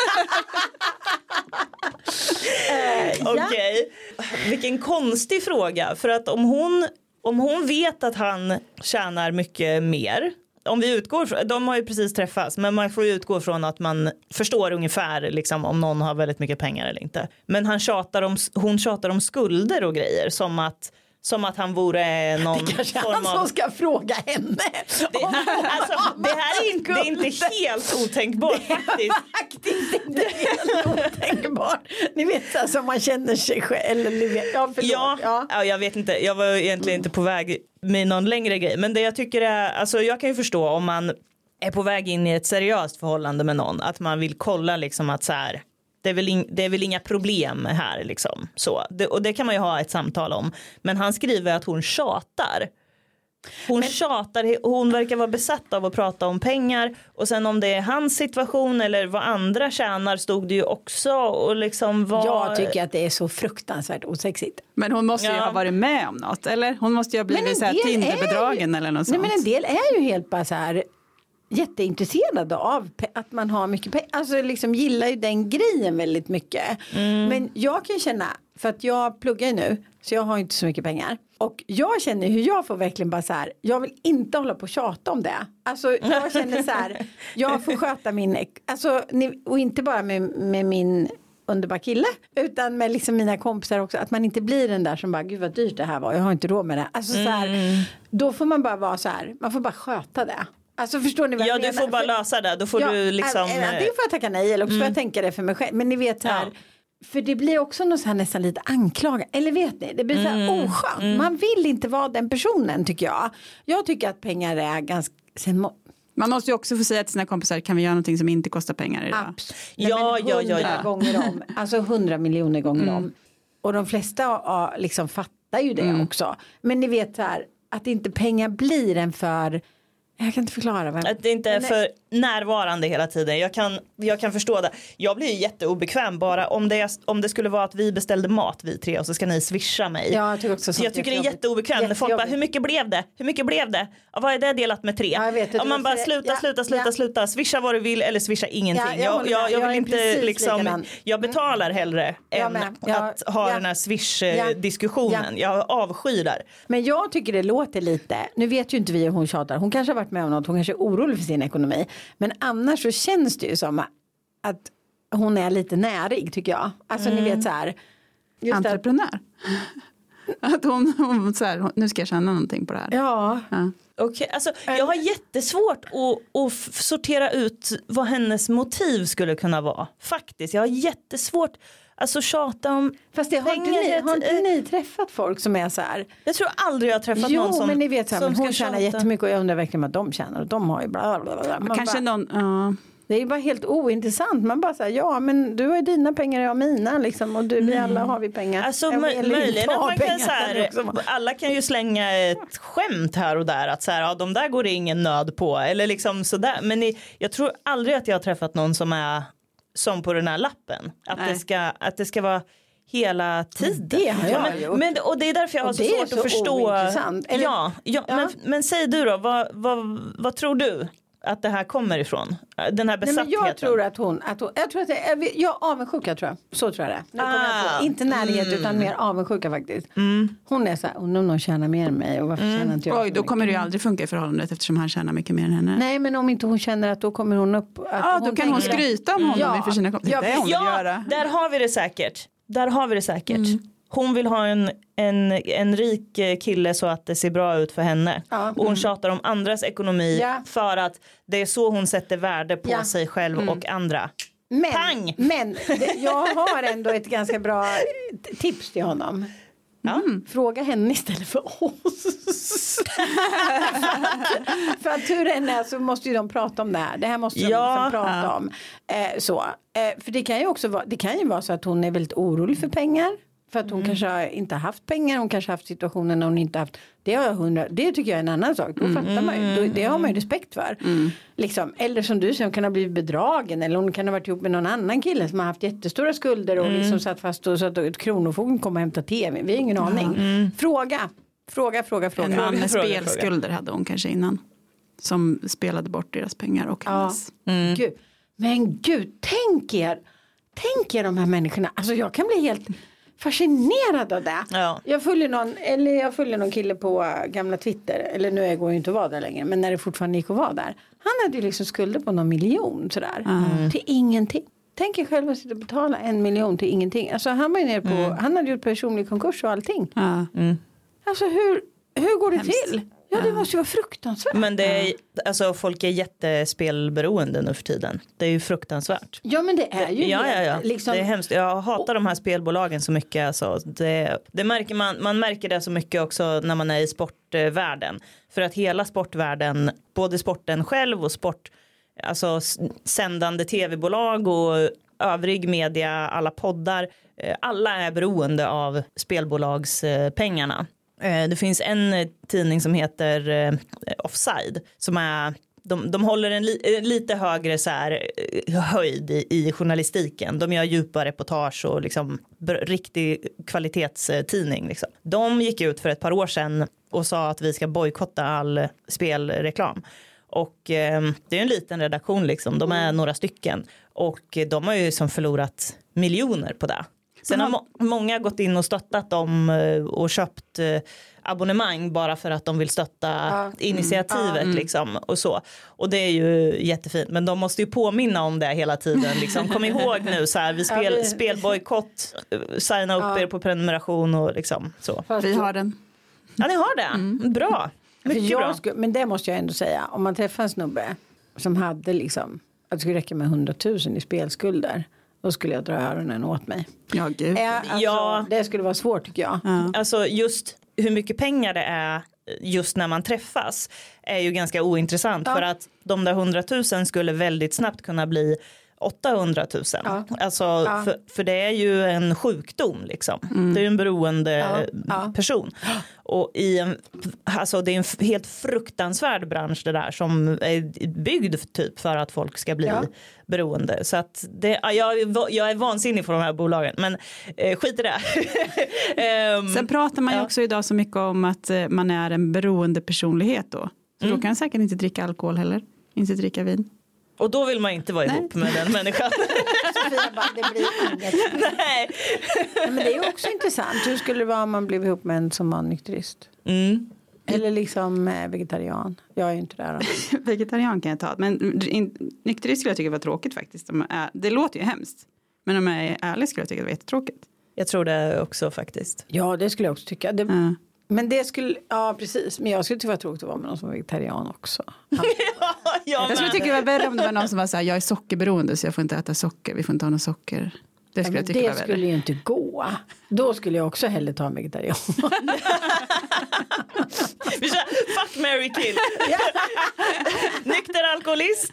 Speaker 5: uh, Okej. Okay. Vilken konstig fråga. För att om hon, om hon vet att han tjänar mycket mer. Om vi utgår från, de har ju precis träffats, men man får ju utgå från att man förstår ungefär liksom, om någon har väldigt mycket pengar eller inte. Men han tjatar om, hon tjatar om skulder och grejer som att, som att han vore någon
Speaker 4: det kanske
Speaker 5: form
Speaker 4: han
Speaker 5: av...
Speaker 4: som ska fråga henne.
Speaker 5: Det, alltså, det här är inte, det är inte helt otänkbart faktiskt.
Speaker 4: Faktiskt inte helt otänkbart. Ni vet så som man känner sig själv. Eller, ni vet, ja,
Speaker 5: ja, ja. ja, jag vet inte. Jag var egentligen inte på väg med någon längre grej. Men det jag tycker är, alltså jag kan ju förstå om man är på väg in i ett seriöst förhållande med någon. Att man vill kolla liksom att så här, det är väl, in, det är väl inga problem här liksom. Så. Det, och det kan man ju ha ett samtal om. Men han skriver att hon tjatar. Hon men, tjatar, hon verkar vara besatt av att prata om pengar. Och sen om det är hans situation eller vad andra tjänar stod det ju också. Och liksom var...
Speaker 4: Jag tycker att det är så fruktansvärt osexigt.
Speaker 3: Men hon måste ju ja. ha varit med om något. Eller hon måste ju ha blivit så här Tinderbedragen eller något sånt.
Speaker 4: Nej, men en del är ju helt bara så här jätteintresserade av att man har mycket pengar. Alltså liksom gillar ju den grejen väldigt mycket. Mm. Men jag kan känna, för att jag pluggar ju nu så jag har inte så mycket pengar. Och jag känner hur jag får verkligen bara så här, jag vill inte hålla på och tjata om det. Alltså jag känner så här, jag får sköta min, alltså, och inte bara med, med min underbara kille, utan med liksom mina kompisar också, att man inte blir den där som bara, gud vad dyrt det här var, jag har inte råd med det. Alltså så här, mm. då får man bara vara så här, man får bara sköta det. Alltså förstår ni vad
Speaker 5: ja,
Speaker 4: jag menar?
Speaker 5: Du får bara lösa det, då får ja, du liksom...
Speaker 4: Antingen får jag tacka nej eller också mm. får jag tänka det för mig själv. Men ni vet så här, ja. För det blir också något så här nästan lite anklaga. Eller vet ni, det blir så här mm. oskönt. Mm. Man vill inte vara den personen tycker jag. Jag tycker att pengar är ganska...
Speaker 3: Man måste ju också få säga till sina kompisar, kan vi göra någonting som inte kostar pengar idag?
Speaker 4: Absolut. Ja, ja, ja, ja. gånger om. Alltså hundra miljoner gånger mm. om. Och de flesta ja, liksom fattar ju det mm. också. Men ni vet så här, att inte pengar blir en för... Jag kan inte förklara vem.
Speaker 5: Att det inte är för närvarande hela tiden. Jag kan, jag kan förstå det. Jag blir ju jätteobekväm bara om det, om det skulle vara att vi beställde mat vi tre och så ska ni swisha mig.
Speaker 4: Ja, jag tycker också
Speaker 5: så jag tycker det är jätteobekvämt när folk bara, hur mycket blev det? Hur mycket blev det? Ja, vad är det delat med tre?
Speaker 4: Ja, jag vet,
Speaker 5: om man bara sluta,
Speaker 4: ja,
Speaker 5: sluta, sluta, ja. sluta. Swisha vad du vill eller swisha ingenting.
Speaker 4: Ja, jag,
Speaker 5: jag, jag, jag vill
Speaker 4: jag
Speaker 5: inte liksom, jag betalar hellre
Speaker 4: mm.
Speaker 5: än
Speaker 4: ja,
Speaker 5: att ha ja. den här swish-diskussionen. Ja. Jag avskyr där.
Speaker 4: Men jag tycker det låter lite, nu vet ju inte vi om hon tjatar. Hon kanske har varit med om något, hon kanske är orolig för sin ekonomi. Men annars så känns det ju som att hon är lite närig tycker jag. Alltså mm. ni vet så här.
Speaker 3: Just entreprenör. Att hon, hon så här, nu ska jag känna någonting på det här.
Speaker 4: Ja.
Speaker 3: ja.
Speaker 5: Okej, alltså jag har jättesvårt att, att sortera ut vad hennes motiv skulle kunna vara. Faktiskt, jag har jättesvårt alltså tjata om.
Speaker 4: Fast det har inte ni, har inte ni träffat folk som är så här?
Speaker 5: Jag tror aldrig jag har träffat
Speaker 4: jo,
Speaker 5: någon som,
Speaker 4: men ni vet så här,
Speaker 5: som
Speaker 4: hon tjänar tjata. jättemycket och jag undrar verkligen vad de tjänar och de har ju bla bla bla. Man
Speaker 3: kanske
Speaker 4: bara,
Speaker 3: någon, uh.
Speaker 4: det är ju bara helt ointressant. Man bara säger ja men du har ju dina pengar och jag har mina liksom och du mm. vi alla har vi pengar.
Speaker 5: Alltså mö- möjligen att man kan så här, alla kan ju slänga ett skämt här och där att så här, ja de där går det ingen nöd på eller liksom sådär. Men ni, jag tror aldrig att jag har träffat någon som är som på den här lappen. Att, det ska, att det ska vara hela tiden.
Speaker 4: Det har jag
Speaker 5: ja, men, men, och det är därför jag har så svårt att förstå. Eller, ja, ja, ja. Men, men säg du då, vad, vad, vad tror du att det här kommer ifrån? Den här besattheten.
Speaker 4: Nej, men jag tror att hon, att hon jag tror att det är, jag avundsjuka tror jag. Så tror jag det. Nu ah, inte närhet mm. utan mer avundsjuka faktiskt. Mm. Hon är så här, om någon tjänar mer än mig och varför mm. tjänar inte jag?
Speaker 3: Oj, då kommer det ju aldrig funka i förhållandet eftersom han tjänar mycket mer än henne.
Speaker 4: Nej, men om inte hon känner att då kommer hon upp. Att
Speaker 3: ja,
Speaker 4: hon
Speaker 3: då kan hon skryta om honom
Speaker 4: ja.
Speaker 3: inför sina kompisar.
Speaker 5: Ja,
Speaker 3: det är hon
Speaker 5: ja,
Speaker 3: vill göra.
Speaker 5: Där har vi det säkert. Där har vi det säkert. Mm. hon vill ha en, en, en rik kille så att det ser bra ut för henne.
Speaker 4: Ja.
Speaker 5: Och hon tjatar om andras ekonomi
Speaker 4: Ja.
Speaker 5: för att det är så hon sätter värde på
Speaker 4: Ja.
Speaker 5: sig själv
Speaker 4: Mm.
Speaker 5: och andra.
Speaker 4: Men,
Speaker 5: Pang!
Speaker 4: men det, jag har ändå ett ganska bra t- tips till honom. Mm. Fråga henne istället för oss. För att hur den är så måste ju de prata om det här. Det här måste de
Speaker 5: Ja.
Speaker 4: liksom prata
Speaker 5: Ja.
Speaker 4: om. Eh, så. Eh, för det kan ju också vara, det kan ju vara så att hon är väldigt orolig för pengar. För att hon
Speaker 5: Mm.
Speaker 4: kanske har inte haft pengar. Hon kanske har haft situationen när hon inte haft. Det, har jag hundra, det tycker jag är en annan sak. Då fattar man ju, då, det har man ju respekt för.
Speaker 3: Mm.
Speaker 4: Liksom. Eller som du säger, hon kan ha blivit bedragen. Eller hon kan ha varit ihop med någon annan kille som har haft jättestora skulder. Och
Speaker 5: Mm.
Speaker 4: liksom satt fast och så att kronofogden kommer och hämta tv. Vi har ingen aning.
Speaker 5: Mm.
Speaker 4: Fråga. Fråga, fråga, fråga.
Speaker 3: En man med
Speaker 5: Fråga,
Speaker 3: spelskulder
Speaker 5: fråga.
Speaker 3: hade hon kanske innan. Som spelade bort deras pengar och
Speaker 4: Ja.
Speaker 3: hennes.
Speaker 5: Mm.
Speaker 4: Gud. Men gud, tänk er. Tänk er de här människorna. Alltså jag kan bli helt fascinerad av det.
Speaker 5: Ja.
Speaker 4: Jag följer någon, eller jag följer någon kille på uh, gamla Twitter. Eller nu går ju inte att vara där längre. Men när det fortfarande gick att vara där. Han hade ju liksom skulder på någon miljon sådär.
Speaker 3: Mm.
Speaker 4: Till ingenting. Tänk er själv att sitta och betala en miljon till ingenting. Alltså han var ju nere på,
Speaker 5: Mm.
Speaker 4: han hade gjort personlig konkurs och allting.
Speaker 3: Ja.
Speaker 4: Alltså hur, hur går det
Speaker 3: Hemskt.
Speaker 4: till? Ja, det måste ju vara fruktansvärt.
Speaker 5: Men det är, alltså folk är jättespelberoende nu för tiden. Det är ju fruktansvärt.
Speaker 4: Ja, men det är ju
Speaker 5: Ja, ja, ja.
Speaker 4: helt, liksom,
Speaker 5: Det är hemskt. Jag hatar de här spelbolagen så mycket. Alltså. Det, det märker man, man märker det så mycket också när man är i sportvärlden. För att hela sportvärlden, både sporten själv och sport, alltså s- sändande tv-bolag och övrig media, alla poddar, eh, alla är beroende av spelbolagspengarna. Det finns en eh, tidning som heter eh, Offside som är de, de håller en li, lite högre så här, eh, höjd i, i journalistiken. De gör djupa reportage och liksom br- riktig kvalitetstidning. Liksom. De gick ut för ett par år sedan och sa att vi ska bojkotta all spelreklam. Och eh, det är en liten redaktion liksom. De är några stycken. Och de har ju som förlorat miljoner på det. Sen har må- många gått in och stöttat dem eh, och köpt eh, abonnemang bara för att de vill stötta
Speaker 4: Ja.
Speaker 5: initiativet
Speaker 3: Mm.
Speaker 5: liksom och så. Och det är ju jättefint, men de måste ju påminna om det hela tiden liksom. Kom ihåg nu så här, vi spel,
Speaker 4: Ja, vi-
Speaker 5: spelbojkott, eh, signa upp
Speaker 4: Ja.
Speaker 5: er på prenumeration och liksom så.
Speaker 4: Fast-
Speaker 3: Vi har den.
Speaker 5: Ja, ni har det. Bra.
Speaker 4: För
Speaker 5: Mycket
Speaker 4: jag
Speaker 5: bra.
Speaker 4: skulle, men det måste jag ändå säga. Om man träffar en snubbe som hade liksom, att det skulle räcka med hundratusen i spelskulder. Då skulle jag dra öronen åt mig.
Speaker 3: Ja, gud.
Speaker 4: Eh, alltså,
Speaker 5: Ja.
Speaker 4: Det skulle vara svårt tycker jag.
Speaker 3: Ja.
Speaker 5: Alltså just hur mycket pengar det är just när man träffas är ju ganska ointressant.
Speaker 4: Ja.
Speaker 5: För att de där hundratusen skulle väldigt snabbt kunna bli åttahundratusen.
Speaker 4: Ja.
Speaker 5: Alltså,
Speaker 4: Ja.
Speaker 5: för, för det är ju en sjukdom liksom. Det är ju en beroende
Speaker 4: Ja. Ja.
Speaker 5: person. Och i en, alltså det är en f- helt fruktansvärd bransch det där som är byggd typ för att folk ska bli
Speaker 4: Ja.
Speaker 5: beroende. Så att det, ja, jag, är va- jag är vansinnig för de här bolagen. Men eh, skit i det. Ehm,
Speaker 3: Sen pratar man ju
Speaker 5: ja.
Speaker 3: också idag så mycket om att eh, man är en beroende personlighet då. Så
Speaker 5: Mm.
Speaker 3: då kan jag säkert inte dricka alkohol heller. Inte dricka vin.
Speaker 5: Och då vill man inte vara
Speaker 3: Nej.
Speaker 5: ihop med den människan.
Speaker 4: Sofia bara, det blir inget.
Speaker 5: Nej.
Speaker 4: Ja, men det är ju också intressant. Hur skulle det vara om man blev ihop med en som var nykterist?
Speaker 5: Mm.
Speaker 4: Eller liksom eh, vegetarian. Jag är ju inte där. Då.
Speaker 3: Vegetarian kan jag ta. Men in, nykterist skulle jag tycka var tråkigt faktiskt. De är, det låter ju hemskt. Men om jag är ärlig skulle jag tycka det var jättetråkigt.
Speaker 5: Jag tror det också faktiskt.
Speaker 4: Ja, det skulle jag också tycka. Det,
Speaker 3: Ja.
Speaker 4: Men det skulle, ja precis. Men jag skulle tycka det var tråkigt att vara med någon som var vegetarian också.
Speaker 5: ja,
Speaker 3: Jag skulle tycka det var värre om det var någon som var så här, jag är sockerberoende så jag får inte äta socker. Vi får inte ha något socker. Det skulle
Speaker 4: Ja,
Speaker 3: jag tycka
Speaker 4: det
Speaker 3: var värre.
Speaker 4: skulle ju inte gå. Då skulle jag också hellre ta en vegetarian.
Speaker 5: Vi kör fuck, marry, kill. Nykter alkoholist.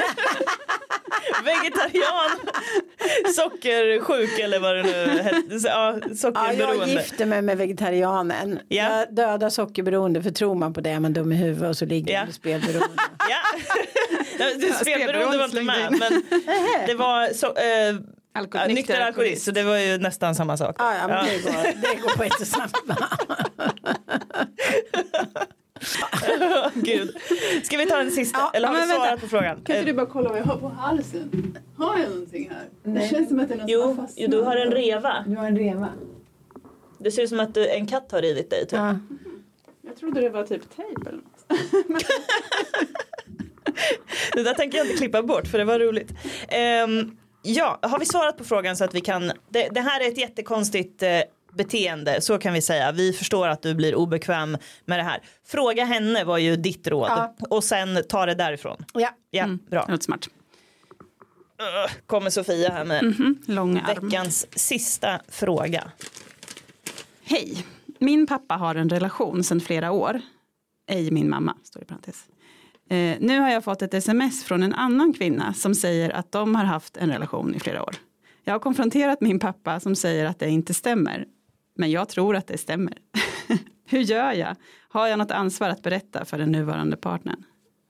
Speaker 5: Vegetarian. Sockersjuk eller vad det nu heter. Ja,
Speaker 4: Ja,
Speaker 5: sockerberoende.
Speaker 4: jag gifte mig med vegetarianen.
Speaker 5: Ja.
Speaker 4: Jag dödar sockerberoende, för tror man på det är man dum i huvudet och så ligger
Speaker 5: Ja.
Speaker 4: man med spelberoende.
Speaker 5: Ja. Det spelberoende var inte med, men det var så, eh,
Speaker 3: Alko-
Speaker 5: ja, nykter alkoholist, så det var ju nästan samma sak.
Speaker 4: Ja, ja, men
Speaker 5: Ja.
Speaker 4: Det, går, det går på ett och samma.
Speaker 5: Gud. Ska vi ta en sista?
Speaker 4: Ja,
Speaker 5: eller har
Speaker 3: men
Speaker 5: vi svarat
Speaker 3: vänta.
Speaker 5: på frågan?
Speaker 3: Kan inte du bara kolla vad jag har på halsen? Har jag någonting här? Det känns som att det är något som
Speaker 5: Jo,
Speaker 3: har fastnat.
Speaker 5: jo, du har en reva.
Speaker 4: Du har en reva.
Speaker 5: Det ser ut som att du, en katt har rivit dig typ.
Speaker 4: Ja.
Speaker 3: Jag trodde det var typ tejp eller något.
Speaker 5: Det där tänker jag inte klippa bort för det var roligt. Ehm, ja, har vi svarat på frågan så att vi kan... Det, det här är ett jättekonstigt eh, beteende, så kan vi säga. Vi förstår att du blir obekväm med det här. Fråga henne var ju ditt råd. Ja. Och sen ta det därifrån.
Speaker 4: Ja,
Speaker 5: ja
Speaker 3: mm.
Speaker 5: bra.
Speaker 3: Det låter smart.
Speaker 5: Uh, kommer Sofia här med
Speaker 3: mm-hmm. Långa
Speaker 5: veckans arm. Sista fråga.
Speaker 3: Hej, min pappa har en relation sedan flera år. Ej min mamma, står i parentes. Eh, nu har jag fått ett sms från en annan kvinna som säger att de har haft en relation i flera år. Jag har konfronterat min pappa som säger att det inte stämmer. Men jag tror att det stämmer. Hur gör jag? Har jag något ansvar att berätta för den nuvarande partnern?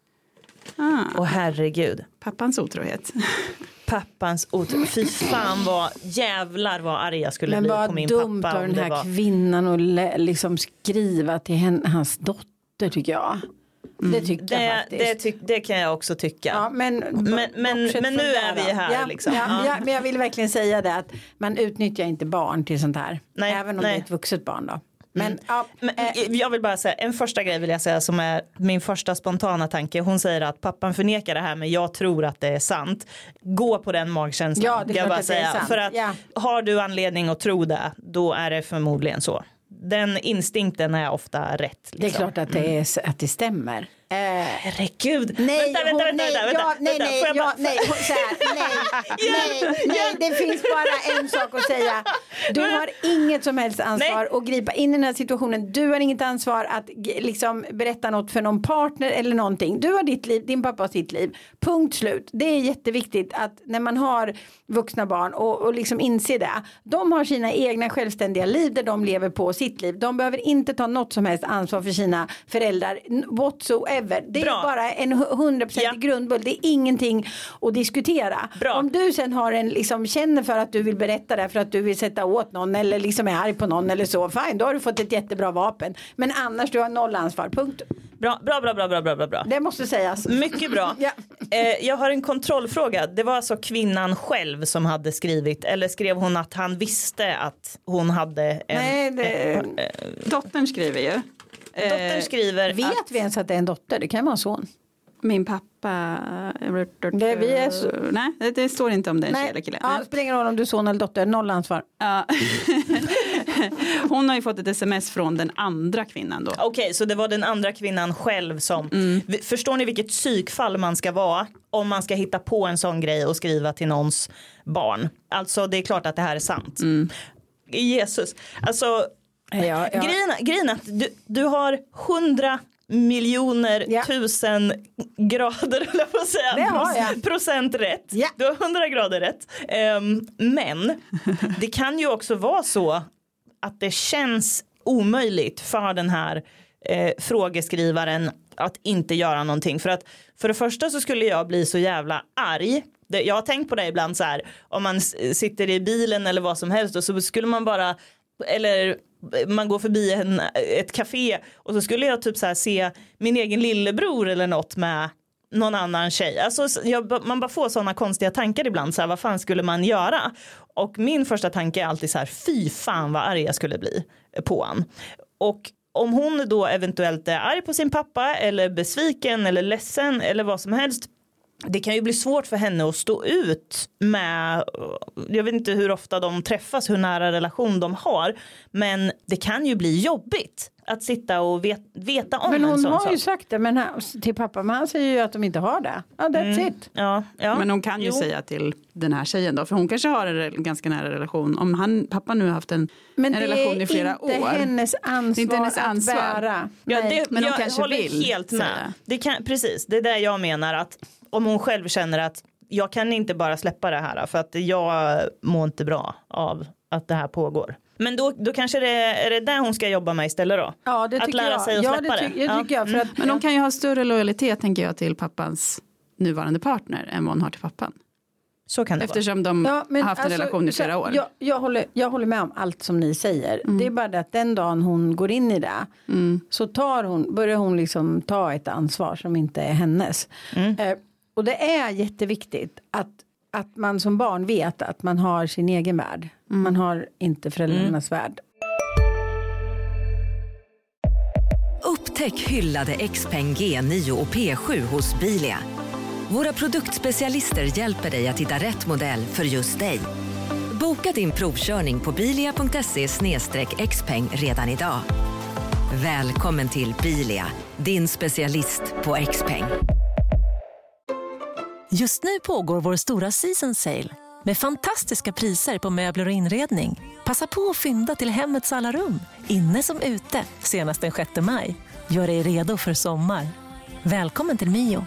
Speaker 5: Åh ah, oh, herregud.
Speaker 3: Pappans otrohet.
Speaker 5: Pappans otrohet. Fy fan vad jävlar vad arg jag skulle
Speaker 4: men
Speaker 5: bli på min pappa. Men
Speaker 4: vad dumt av den här
Speaker 5: var...
Speaker 4: kvinnan och le- liksom skriva till henne, hans dotter tycker jag. Mm. Det tycker
Speaker 5: det,
Speaker 4: jag faktiskt.
Speaker 5: Det, ty- det kan jag också tycka.
Speaker 4: Ja, men
Speaker 5: men, men, men nu är vi här.
Speaker 4: Ja,
Speaker 5: liksom.
Speaker 4: ja,
Speaker 5: ja.
Speaker 4: ja, men jag vill verkligen säga det att man utnyttjar inte barn till sånt här.
Speaker 5: Nej,
Speaker 4: även om
Speaker 5: nej.
Speaker 4: det är ett vuxet barn då. Men,
Speaker 5: mm.
Speaker 4: ja,
Speaker 5: men äh, jag vill bara säga, en första grej vill jag säga som är min första spontana tanke. Hon säger att pappan förnekar det här, men jag tror att det är sant. Gå på den magkänslan.
Speaker 4: Ja, det är
Speaker 5: jag
Speaker 4: klart
Speaker 5: bara
Speaker 4: att det är
Speaker 5: säga.
Speaker 4: sant.
Speaker 5: För att
Speaker 4: ja.
Speaker 5: har du anledning att tro det, då är det förmodligen så. Den instinkten är ofta rätt. Liksom.
Speaker 4: Det är klart att det, är, att det stämmer.
Speaker 5: Herregud.
Speaker 4: Nej,
Speaker 5: vänta, vänta, vänta, vänta, vänta,
Speaker 4: ja, nej,
Speaker 5: vänta.
Speaker 4: nej,
Speaker 5: Får jag
Speaker 4: ja,
Speaker 5: bara...
Speaker 4: nej, så här, nej, nej, nej, det finns bara en sak att säga. Du har inget som helst ansvar nej. att gripa in i den här situationen. Du har inget ansvar att liksom berätta något för någon partner eller någonting. Du har ditt liv, din pappa har sitt liv. Punkt slut. Det är jätteviktigt att när man har vuxna barn och, och liksom inse det. De har sina egna självständiga liv där de lever på sitt liv. De behöver inte ta något som helst ansvar för sina föräldrar whatsoever. Det Bra. är bara en hundra procent ja. grundbult. Det är ingenting att diskutera.
Speaker 5: Bra.
Speaker 4: Om du sen har en liksom känner för att du vill berätta det för att du vill sätta åt någon eller liksom är arg på någon eller så, fine, då har du fått ett jättebra vapen. Men annars du har noll ansvar. Punkt.
Speaker 5: Bra, bra, bra, bra, bra, bra, bra.
Speaker 4: Det måste sägas.
Speaker 5: Mycket bra.
Speaker 4: ja.
Speaker 5: eh, jag har en kontrollfråga. Det var alltså kvinnan själv som hade skrivit, eller skrev hon att han visste att hon hade en...
Speaker 4: Nej, det...
Speaker 5: en, eh,
Speaker 3: dottern skriver ju.
Speaker 5: Dottern skriver
Speaker 4: Vet
Speaker 5: att...
Speaker 4: vi ens att det är en dotter? Det kan vara en son.
Speaker 3: Min pappa...
Speaker 4: Det, vi är så...
Speaker 3: Nej, det, det står inte om det är en tjej eller kille.
Speaker 4: Ja, det spelar ingen roll om du är son eller dotter. Noll ansvar.
Speaker 3: Ja. Hon har ju fått ett sms från den andra kvinnan då.
Speaker 5: Okej, okay, så det var den andra kvinnan själv som... Mm. Förstår ni vilket psykfall man ska vara om man ska hitta på en sån grej och skriva till någons barn? Alltså, det är klart att det här är sant. Mm. Jesus. Alltså...
Speaker 4: Ja, ja.
Speaker 5: Grejen, grejen att du, du har hundra miljoner ja. tusen grader eller vad säga,
Speaker 4: det har jag.
Speaker 5: procent rätt.
Speaker 4: Ja.
Speaker 5: Du har hundra grader rätt. Um, men det kan ju också vara så att det känns omöjligt för den här eh, frågeskrivaren att inte göra någonting. För att för det första så skulle jag bli så jävla arg. Det, jag har tänkt på det ibland så här, om man sitter i bilen eller vad som helst och så skulle man bara, eller man går förbi en, ett café och så skulle jag typ så här se min egen lillebror eller något med någon annan tjej. Alltså jag, man bara får sådana konstiga tankar ibland, så här, vad fan skulle man göra? Och min första tanke är alltid så här, fy fan vad arg jag skulle bli på han. Och om hon då eventuellt är arg på sin pappa eller besviken eller ledsen eller vad som helst, det kan ju bli svårt för henne att stå ut med, jag vet inte hur ofta de träffas, hur nära relation de har, men det kan ju bli jobbigt att sitta och vet, veta om
Speaker 4: men
Speaker 5: en sån sak.
Speaker 4: Men hon har ju sagt det men han, till pappa, men han säger ju att de inte har det. Ja, that's mm. it.
Speaker 5: Ja, ja.
Speaker 3: Men hon kan ju jo. säga till den här tjejen då, för hon kanske har en ganska nära relation. Om han, pappa nu har haft en, en relation i flera år.
Speaker 4: Men det är inte hennes ansvar, det är inte hennes ansvar att bära.
Speaker 5: Ja, det,
Speaker 3: men hon
Speaker 5: jag
Speaker 3: kanske
Speaker 5: håller
Speaker 3: vill
Speaker 5: helt med. Det kan, precis, det är där jag menar att om hon själv känner att jag kan inte bara släppa det här för att jag mår inte bra av att det här pågår. Men då, då kanske det är det där hon ska jobba med istället då.
Speaker 4: Ja, det tycker
Speaker 5: att lära
Speaker 4: jag.
Speaker 5: sig att
Speaker 4: ja,
Speaker 5: släppa
Speaker 4: det. Ty-
Speaker 5: det.
Speaker 4: Jag tycker
Speaker 5: ja.
Speaker 4: jag, för att,
Speaker 3: men de kan ju ha större lojalitet, tänker jag, till pappans nuvarande partner än vad hon har till pappan.
Speaker 5: Så kan det
Speaker 3: Eftersom
Speaker 5: vara.
Speaker 3: de
Speaker 4: ja, men
Speaker 3: har haft
Speaker 4: alltså,
Speaker 3: en relation i flera
Speaker 4: så,
Speaker 3: år.
Speaker 4: Jag, jag, håller, jag håller med om allt som ni säger. Mm. Det är bara det att den dagen hon går in i det mm. så tar hon, börjar hon liksom ta ett ansvar som inte är hennes. Mm. Eh, och det är jätteviktigt att, att man som barn vet att man har sin egen värld. Mm. Man har inte föräldrarnas mm. värld.
Speaker 11: Upptäck hyllade Xpeng G nio och P sju hos Bilia. Våra produktspecialister hjälper dig att hitta rätt modell för just dig. Boka din provkörning på bilia punkt se slash xpeng redan idag. Välkommen till Bilia, din specialist på Xpeng.
Speaker 12: Just nu pågår vår stora season sale med fantastiska priser på möbler och inredning. Passa på att fynda till hemmets alla rum, inne som ute, senast den sjätte maj. Gör dig redo för sommar. Välkommen till Mio.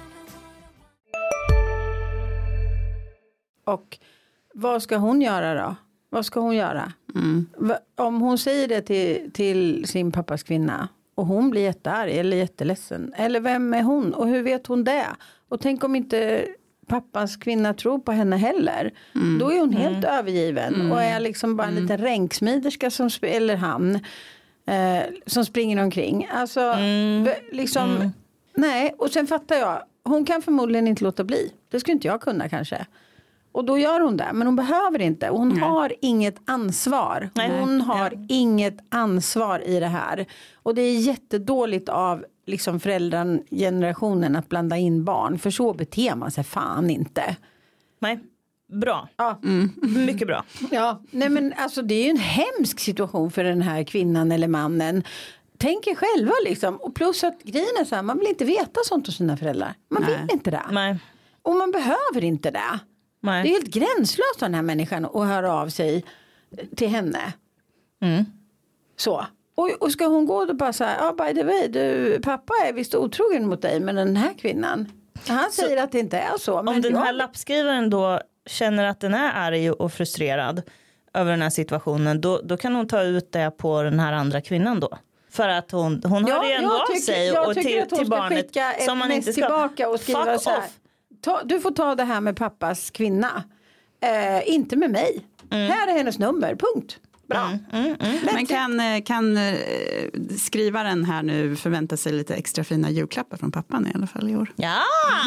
Speaker 4: Och vad ska hon göra då? Vad ska hon göra?
Speaker 3: Mm.
Speaker 4: Om hon säger det till, till sin pappas kvinna och hon blir jättearg eller jätteledsen. Eller vem är hon? Och hur vet hon det? Och tänk om inte pappas kvinna tror på henne heller. Mm. Då är hon helt mm. övergiven. Mm. Och är liksom bara en mm. liten ränksmiderska som, eller han eh, som springer omkring. Alltså mm. liksom mm. nej. Och sen fattar jag. Hon kan förmodligen inte låta bli. Det skulle inte jag kunna kanske. Och då gör hon det. Men hon behöver inte. Och hon Nej. har inget ansvar. Nej. Hon har ja. inget ansvar i det här. Och det är jättedåligt av liksom föräldragenerationen att blanda in barn. För så beter man sig fan inte.
Speaker 5: Nej. Bra.
Speaker 4: Ja.
Speaker 5: Mm. Mycket bra.
Speaker 4: Ja. Nej men alltså det är ju en hemsk situation för den här kvinnan eller mannen. Tänk er själva liksom. Och plus att grejen är så här. Man vill inte veta sånt hos sina föräldrar. Man Nej. vill inte det.
Speaker 5: Nej.
Speaker 4: Och man behöver inte det. Nej. Det är helt gränslöst av den här människan att höra av sig till henne.
Speaker 5: Mm.
Speaker 4: Så. Och, och ska hon gå och bara säga, ja by the way, du, pappa är visst otrogen mot dig med den här kvinnan. Han
Speaker 5: så,
Speaker 4: säger att det inte är så. Men
Speaker 5: om den
Speaker 4: jag...
Speaker 5: här lappskrivaren då känner att den är arg och frustrerad över den här situationen, då, då kan hon ta ut det på den här andra kvinnan då. För att hon, hon ja, hör det ändå av tycker, sig och till, att hon till barnet
Speaker 4: skicka som man inte ska tillbaka och skriva Fuck så här. Off. Ta, du får ta det här med pappas kvinna. Eh, inte med mig. Mm. Här är hennes nummer. Punkt. Bra.
Speaker 5: Mm, mm, mm.
Speaker 3: Men kan, kan skrivaren här nu förvänta sig lite extra fina julklappar från pappan i alla fall i år?
Speaker 5: Ja,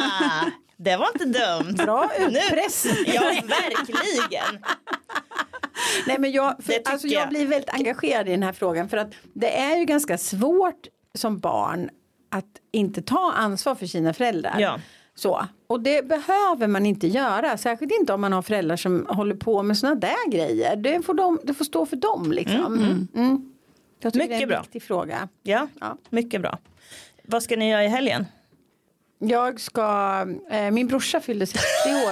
Speaker 5: det var inte dumt.
Speaker 4: Bra utpress.
Speaker 5: Ja, verkligen.
Speaker 4: Nej, men jag, för, alltså, jag blir väldigt engagerad i den här frågan. För att det är ju ganska svårt som barn att inte ta ansvar för sina föräldrar.
Speaker 5: Ja.
Speaker 4: Så. Och det behöver man inte göra. Särskilt inte om man har föräldrar som håller på med såna där grejer. Det får, de, det får stå för dem liksom.
Speaker 5: Mm, mm.
Speaker 4: Mm. Jag tycker
Speaker 5: mycket
Speaker 4: det är en
Speaker 5: bra.
Speaker 4: viktig fråga.
Speaker 5: Ja, ja, mycket bra. Vad ska ni göra i helgen?
Speaker 4: Jag ska... Eh, min brorsa fyllde sextio år.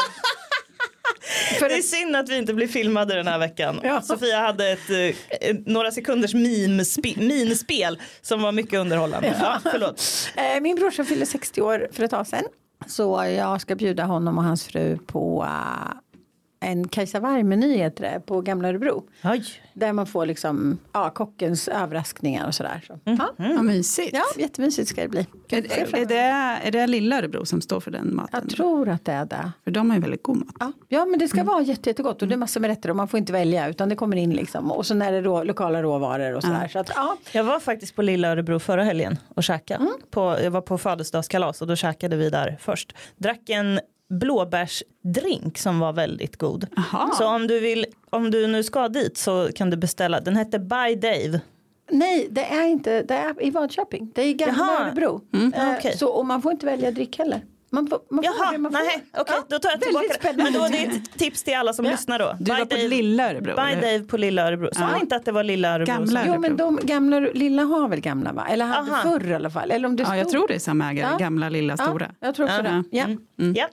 Speaker 5: För det är synd att vi inte blir filmade den här veckan. Ja. Sofia hade ett, eh, några sekunders minspe- minspel som var mycket underhållande. Ja. Ja, förlåt.
Speaker 4: Eh, min brorsa fyllde sextio år för ett tag sedan. Så jag ska bjuda honom och hans fru på uh, en Kajsa Warg-meny heter det, på Gamla Örebro.
Speaker 5: Oj.
Speaker 4: Där man får liksom, ja, kockens överraskningar och sådär. Så.
Speaker 5: Mm.
Speaker 4: Ja.
Speaker 3: Mm. Ja, mysigt.
Speaker 4: Ja, jättemysigt ska det bli.
Speaker 3: Är, är, är, det, är det Lilla Örebro som står för den maten?
Speaker 4: Jag tror att det är det.
Speaker 3: För de har ju väldigt god mat.
Speaker 4: Ja, ja men det ska mm. vara jätte, jättegott och det är massor med rätter och man får inte välja utan det kommer in liksom. Och så är det rå, lokala råvaror och sådär. Ja. Så att, ja.
Speaker 5: Jag var faktiskt på Lilla Örebro förra helgen och käkade. Mm. På, jag var på födelsedagskalas och då käkade vi där först. Drack en blåbärsdrink som var väldigt god.
Speaker 3: Aha.
Speaker 5: Så om du vill, om du nu ska dit så kan du beställa. Den heter By Dave.
Speaker 4: Nej, det är inte, det är i Vadköping. Det är i Gamla Örebro.
Speaker 5: Mm.
Speaker 4: Eh,
Speaker 5: okay.
Speaker 4: Så och man får inte välja dryck heller. Man, man
Speaker 5: Jaha,
Speaker 4: får, man får.
Speaker 5: nej, okej, okay, ja, då tar jag tillbaka det. Men då är det ett tips till alla som ja. lyssnar då.
Speaker 3: Du By var på Dave, Lilla Örebro.
Speaker 5: By Dave på Lilla Örebro. Sa ja. inte att det var Lilla Örebro?
Speaker 3: Gamla Örebro.
Speaker 4: Jo, men de gamla, Lilla har väl gamla va? Eller hade Aha. förr i alla fall. Eller om det
Speaker 3: ja, jag tror det är samma ägare. Ja. Gamla, Lilla, Stora.
Speaker 4: Ja, jag tror också
Speaker 5: ja.
Speaker 4: det. Ja.
Speaker 5: Mm. Mm. ja.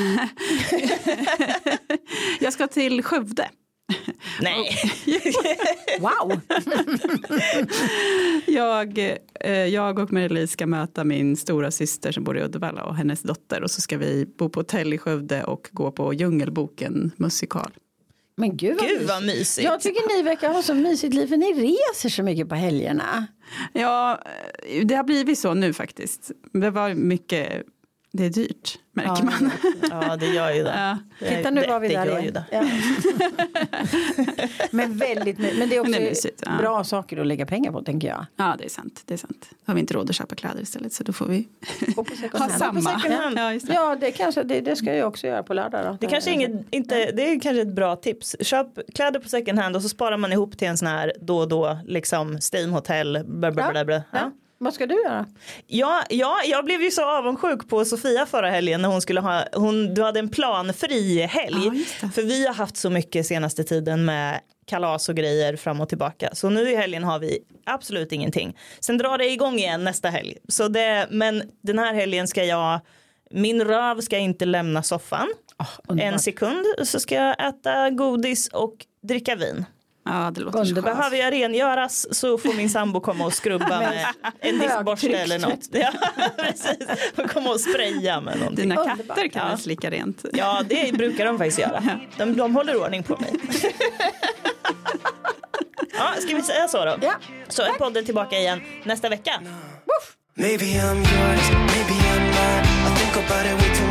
Speaker 3: Jag ska till Skövde.
Speaker 5: Nej.
Speaker 4: Wow.
Speaker 3: jag, jag och Marie-Louise ska möta min stora syster som bor i Uddevalla och hennes dotter. Och så ska vi bo på hotell i Skövde och gå på Djungelboken musikal.
Speaker 4: Men gud vad,
Speaker 5: gud vad mysigt.
Speaker 4: Jag tycker ni verkar ha så mysigt liv för ni reser så mycket på helgerna.
Speaker 3: Ja, det har blivit så nu faktiskt. Det var mycket... Det är dyrt, märker
Speaker 5: ja,
Speaker 3: man.
Speaker 5: Ja, det gör ju det.
Speaker 4: Ja. Titta nu var vi
Speaker 5: det,
Speaker 4: där
Speaker 5: det
Speaker 4: igen. Ja. Men väldigt men det är också det är mysigt, ja. Bra saker att lägga pengar på, tänker jag.
Speaker 3: Ja, det är sant. Det är sant. Då har vi inte råd att köpa kläder istället, så då får vi
Speaker 4: ha samma.
Speaker 3: Ja,
Speaker 4: det. ja, det kanske det, det ska jag också göra på lördag då.
Speaker 5: Det kanske inget, inte det är kanske ett bra tips. Köp kläder på second hand och så sparar man ihop till en sån här då och då liksom Steam Hotel bla bla bla.
Speaker 4: Ja. Ja. Vad ska du göra?
Speaker 5: Ja, ja, jag blev ju så avundsjuk på Sofia förra helgen när hon skulle ha, hon, du hade en planfri helg. Ja, för vi har haft så mycket senaste tiden med kalas och grejer fram och tillbaka. Så nu i helgen har vi absolut ingenting. Sen drar det igång igen nästa helg. Så det, men den här helgen ska jag, min röv ska inte lämna soffan. Oh, en sekund så ska jag äta godis och dricka vin.
Speaker 3: Ja, det låter så.
Speaker 5: Behöver jag rengöras så får min sambo komma och skrubba med en diskborste eller något. Ja, precis. Får komma och spraya med någonting.
Speaker 3: Dina katter kan väl slicka rent?
Speaker 5: Ja, det brukar de faktiskt göra. De, de håller ordning på mig. Ja, ska vi säga så då?
Speaker 4: Ja.
Speaker 5: Så är podden tillbaka igen nästa vecka.
Speaker 2: Maybe I'm yours, maybe I'm not. I think about it way too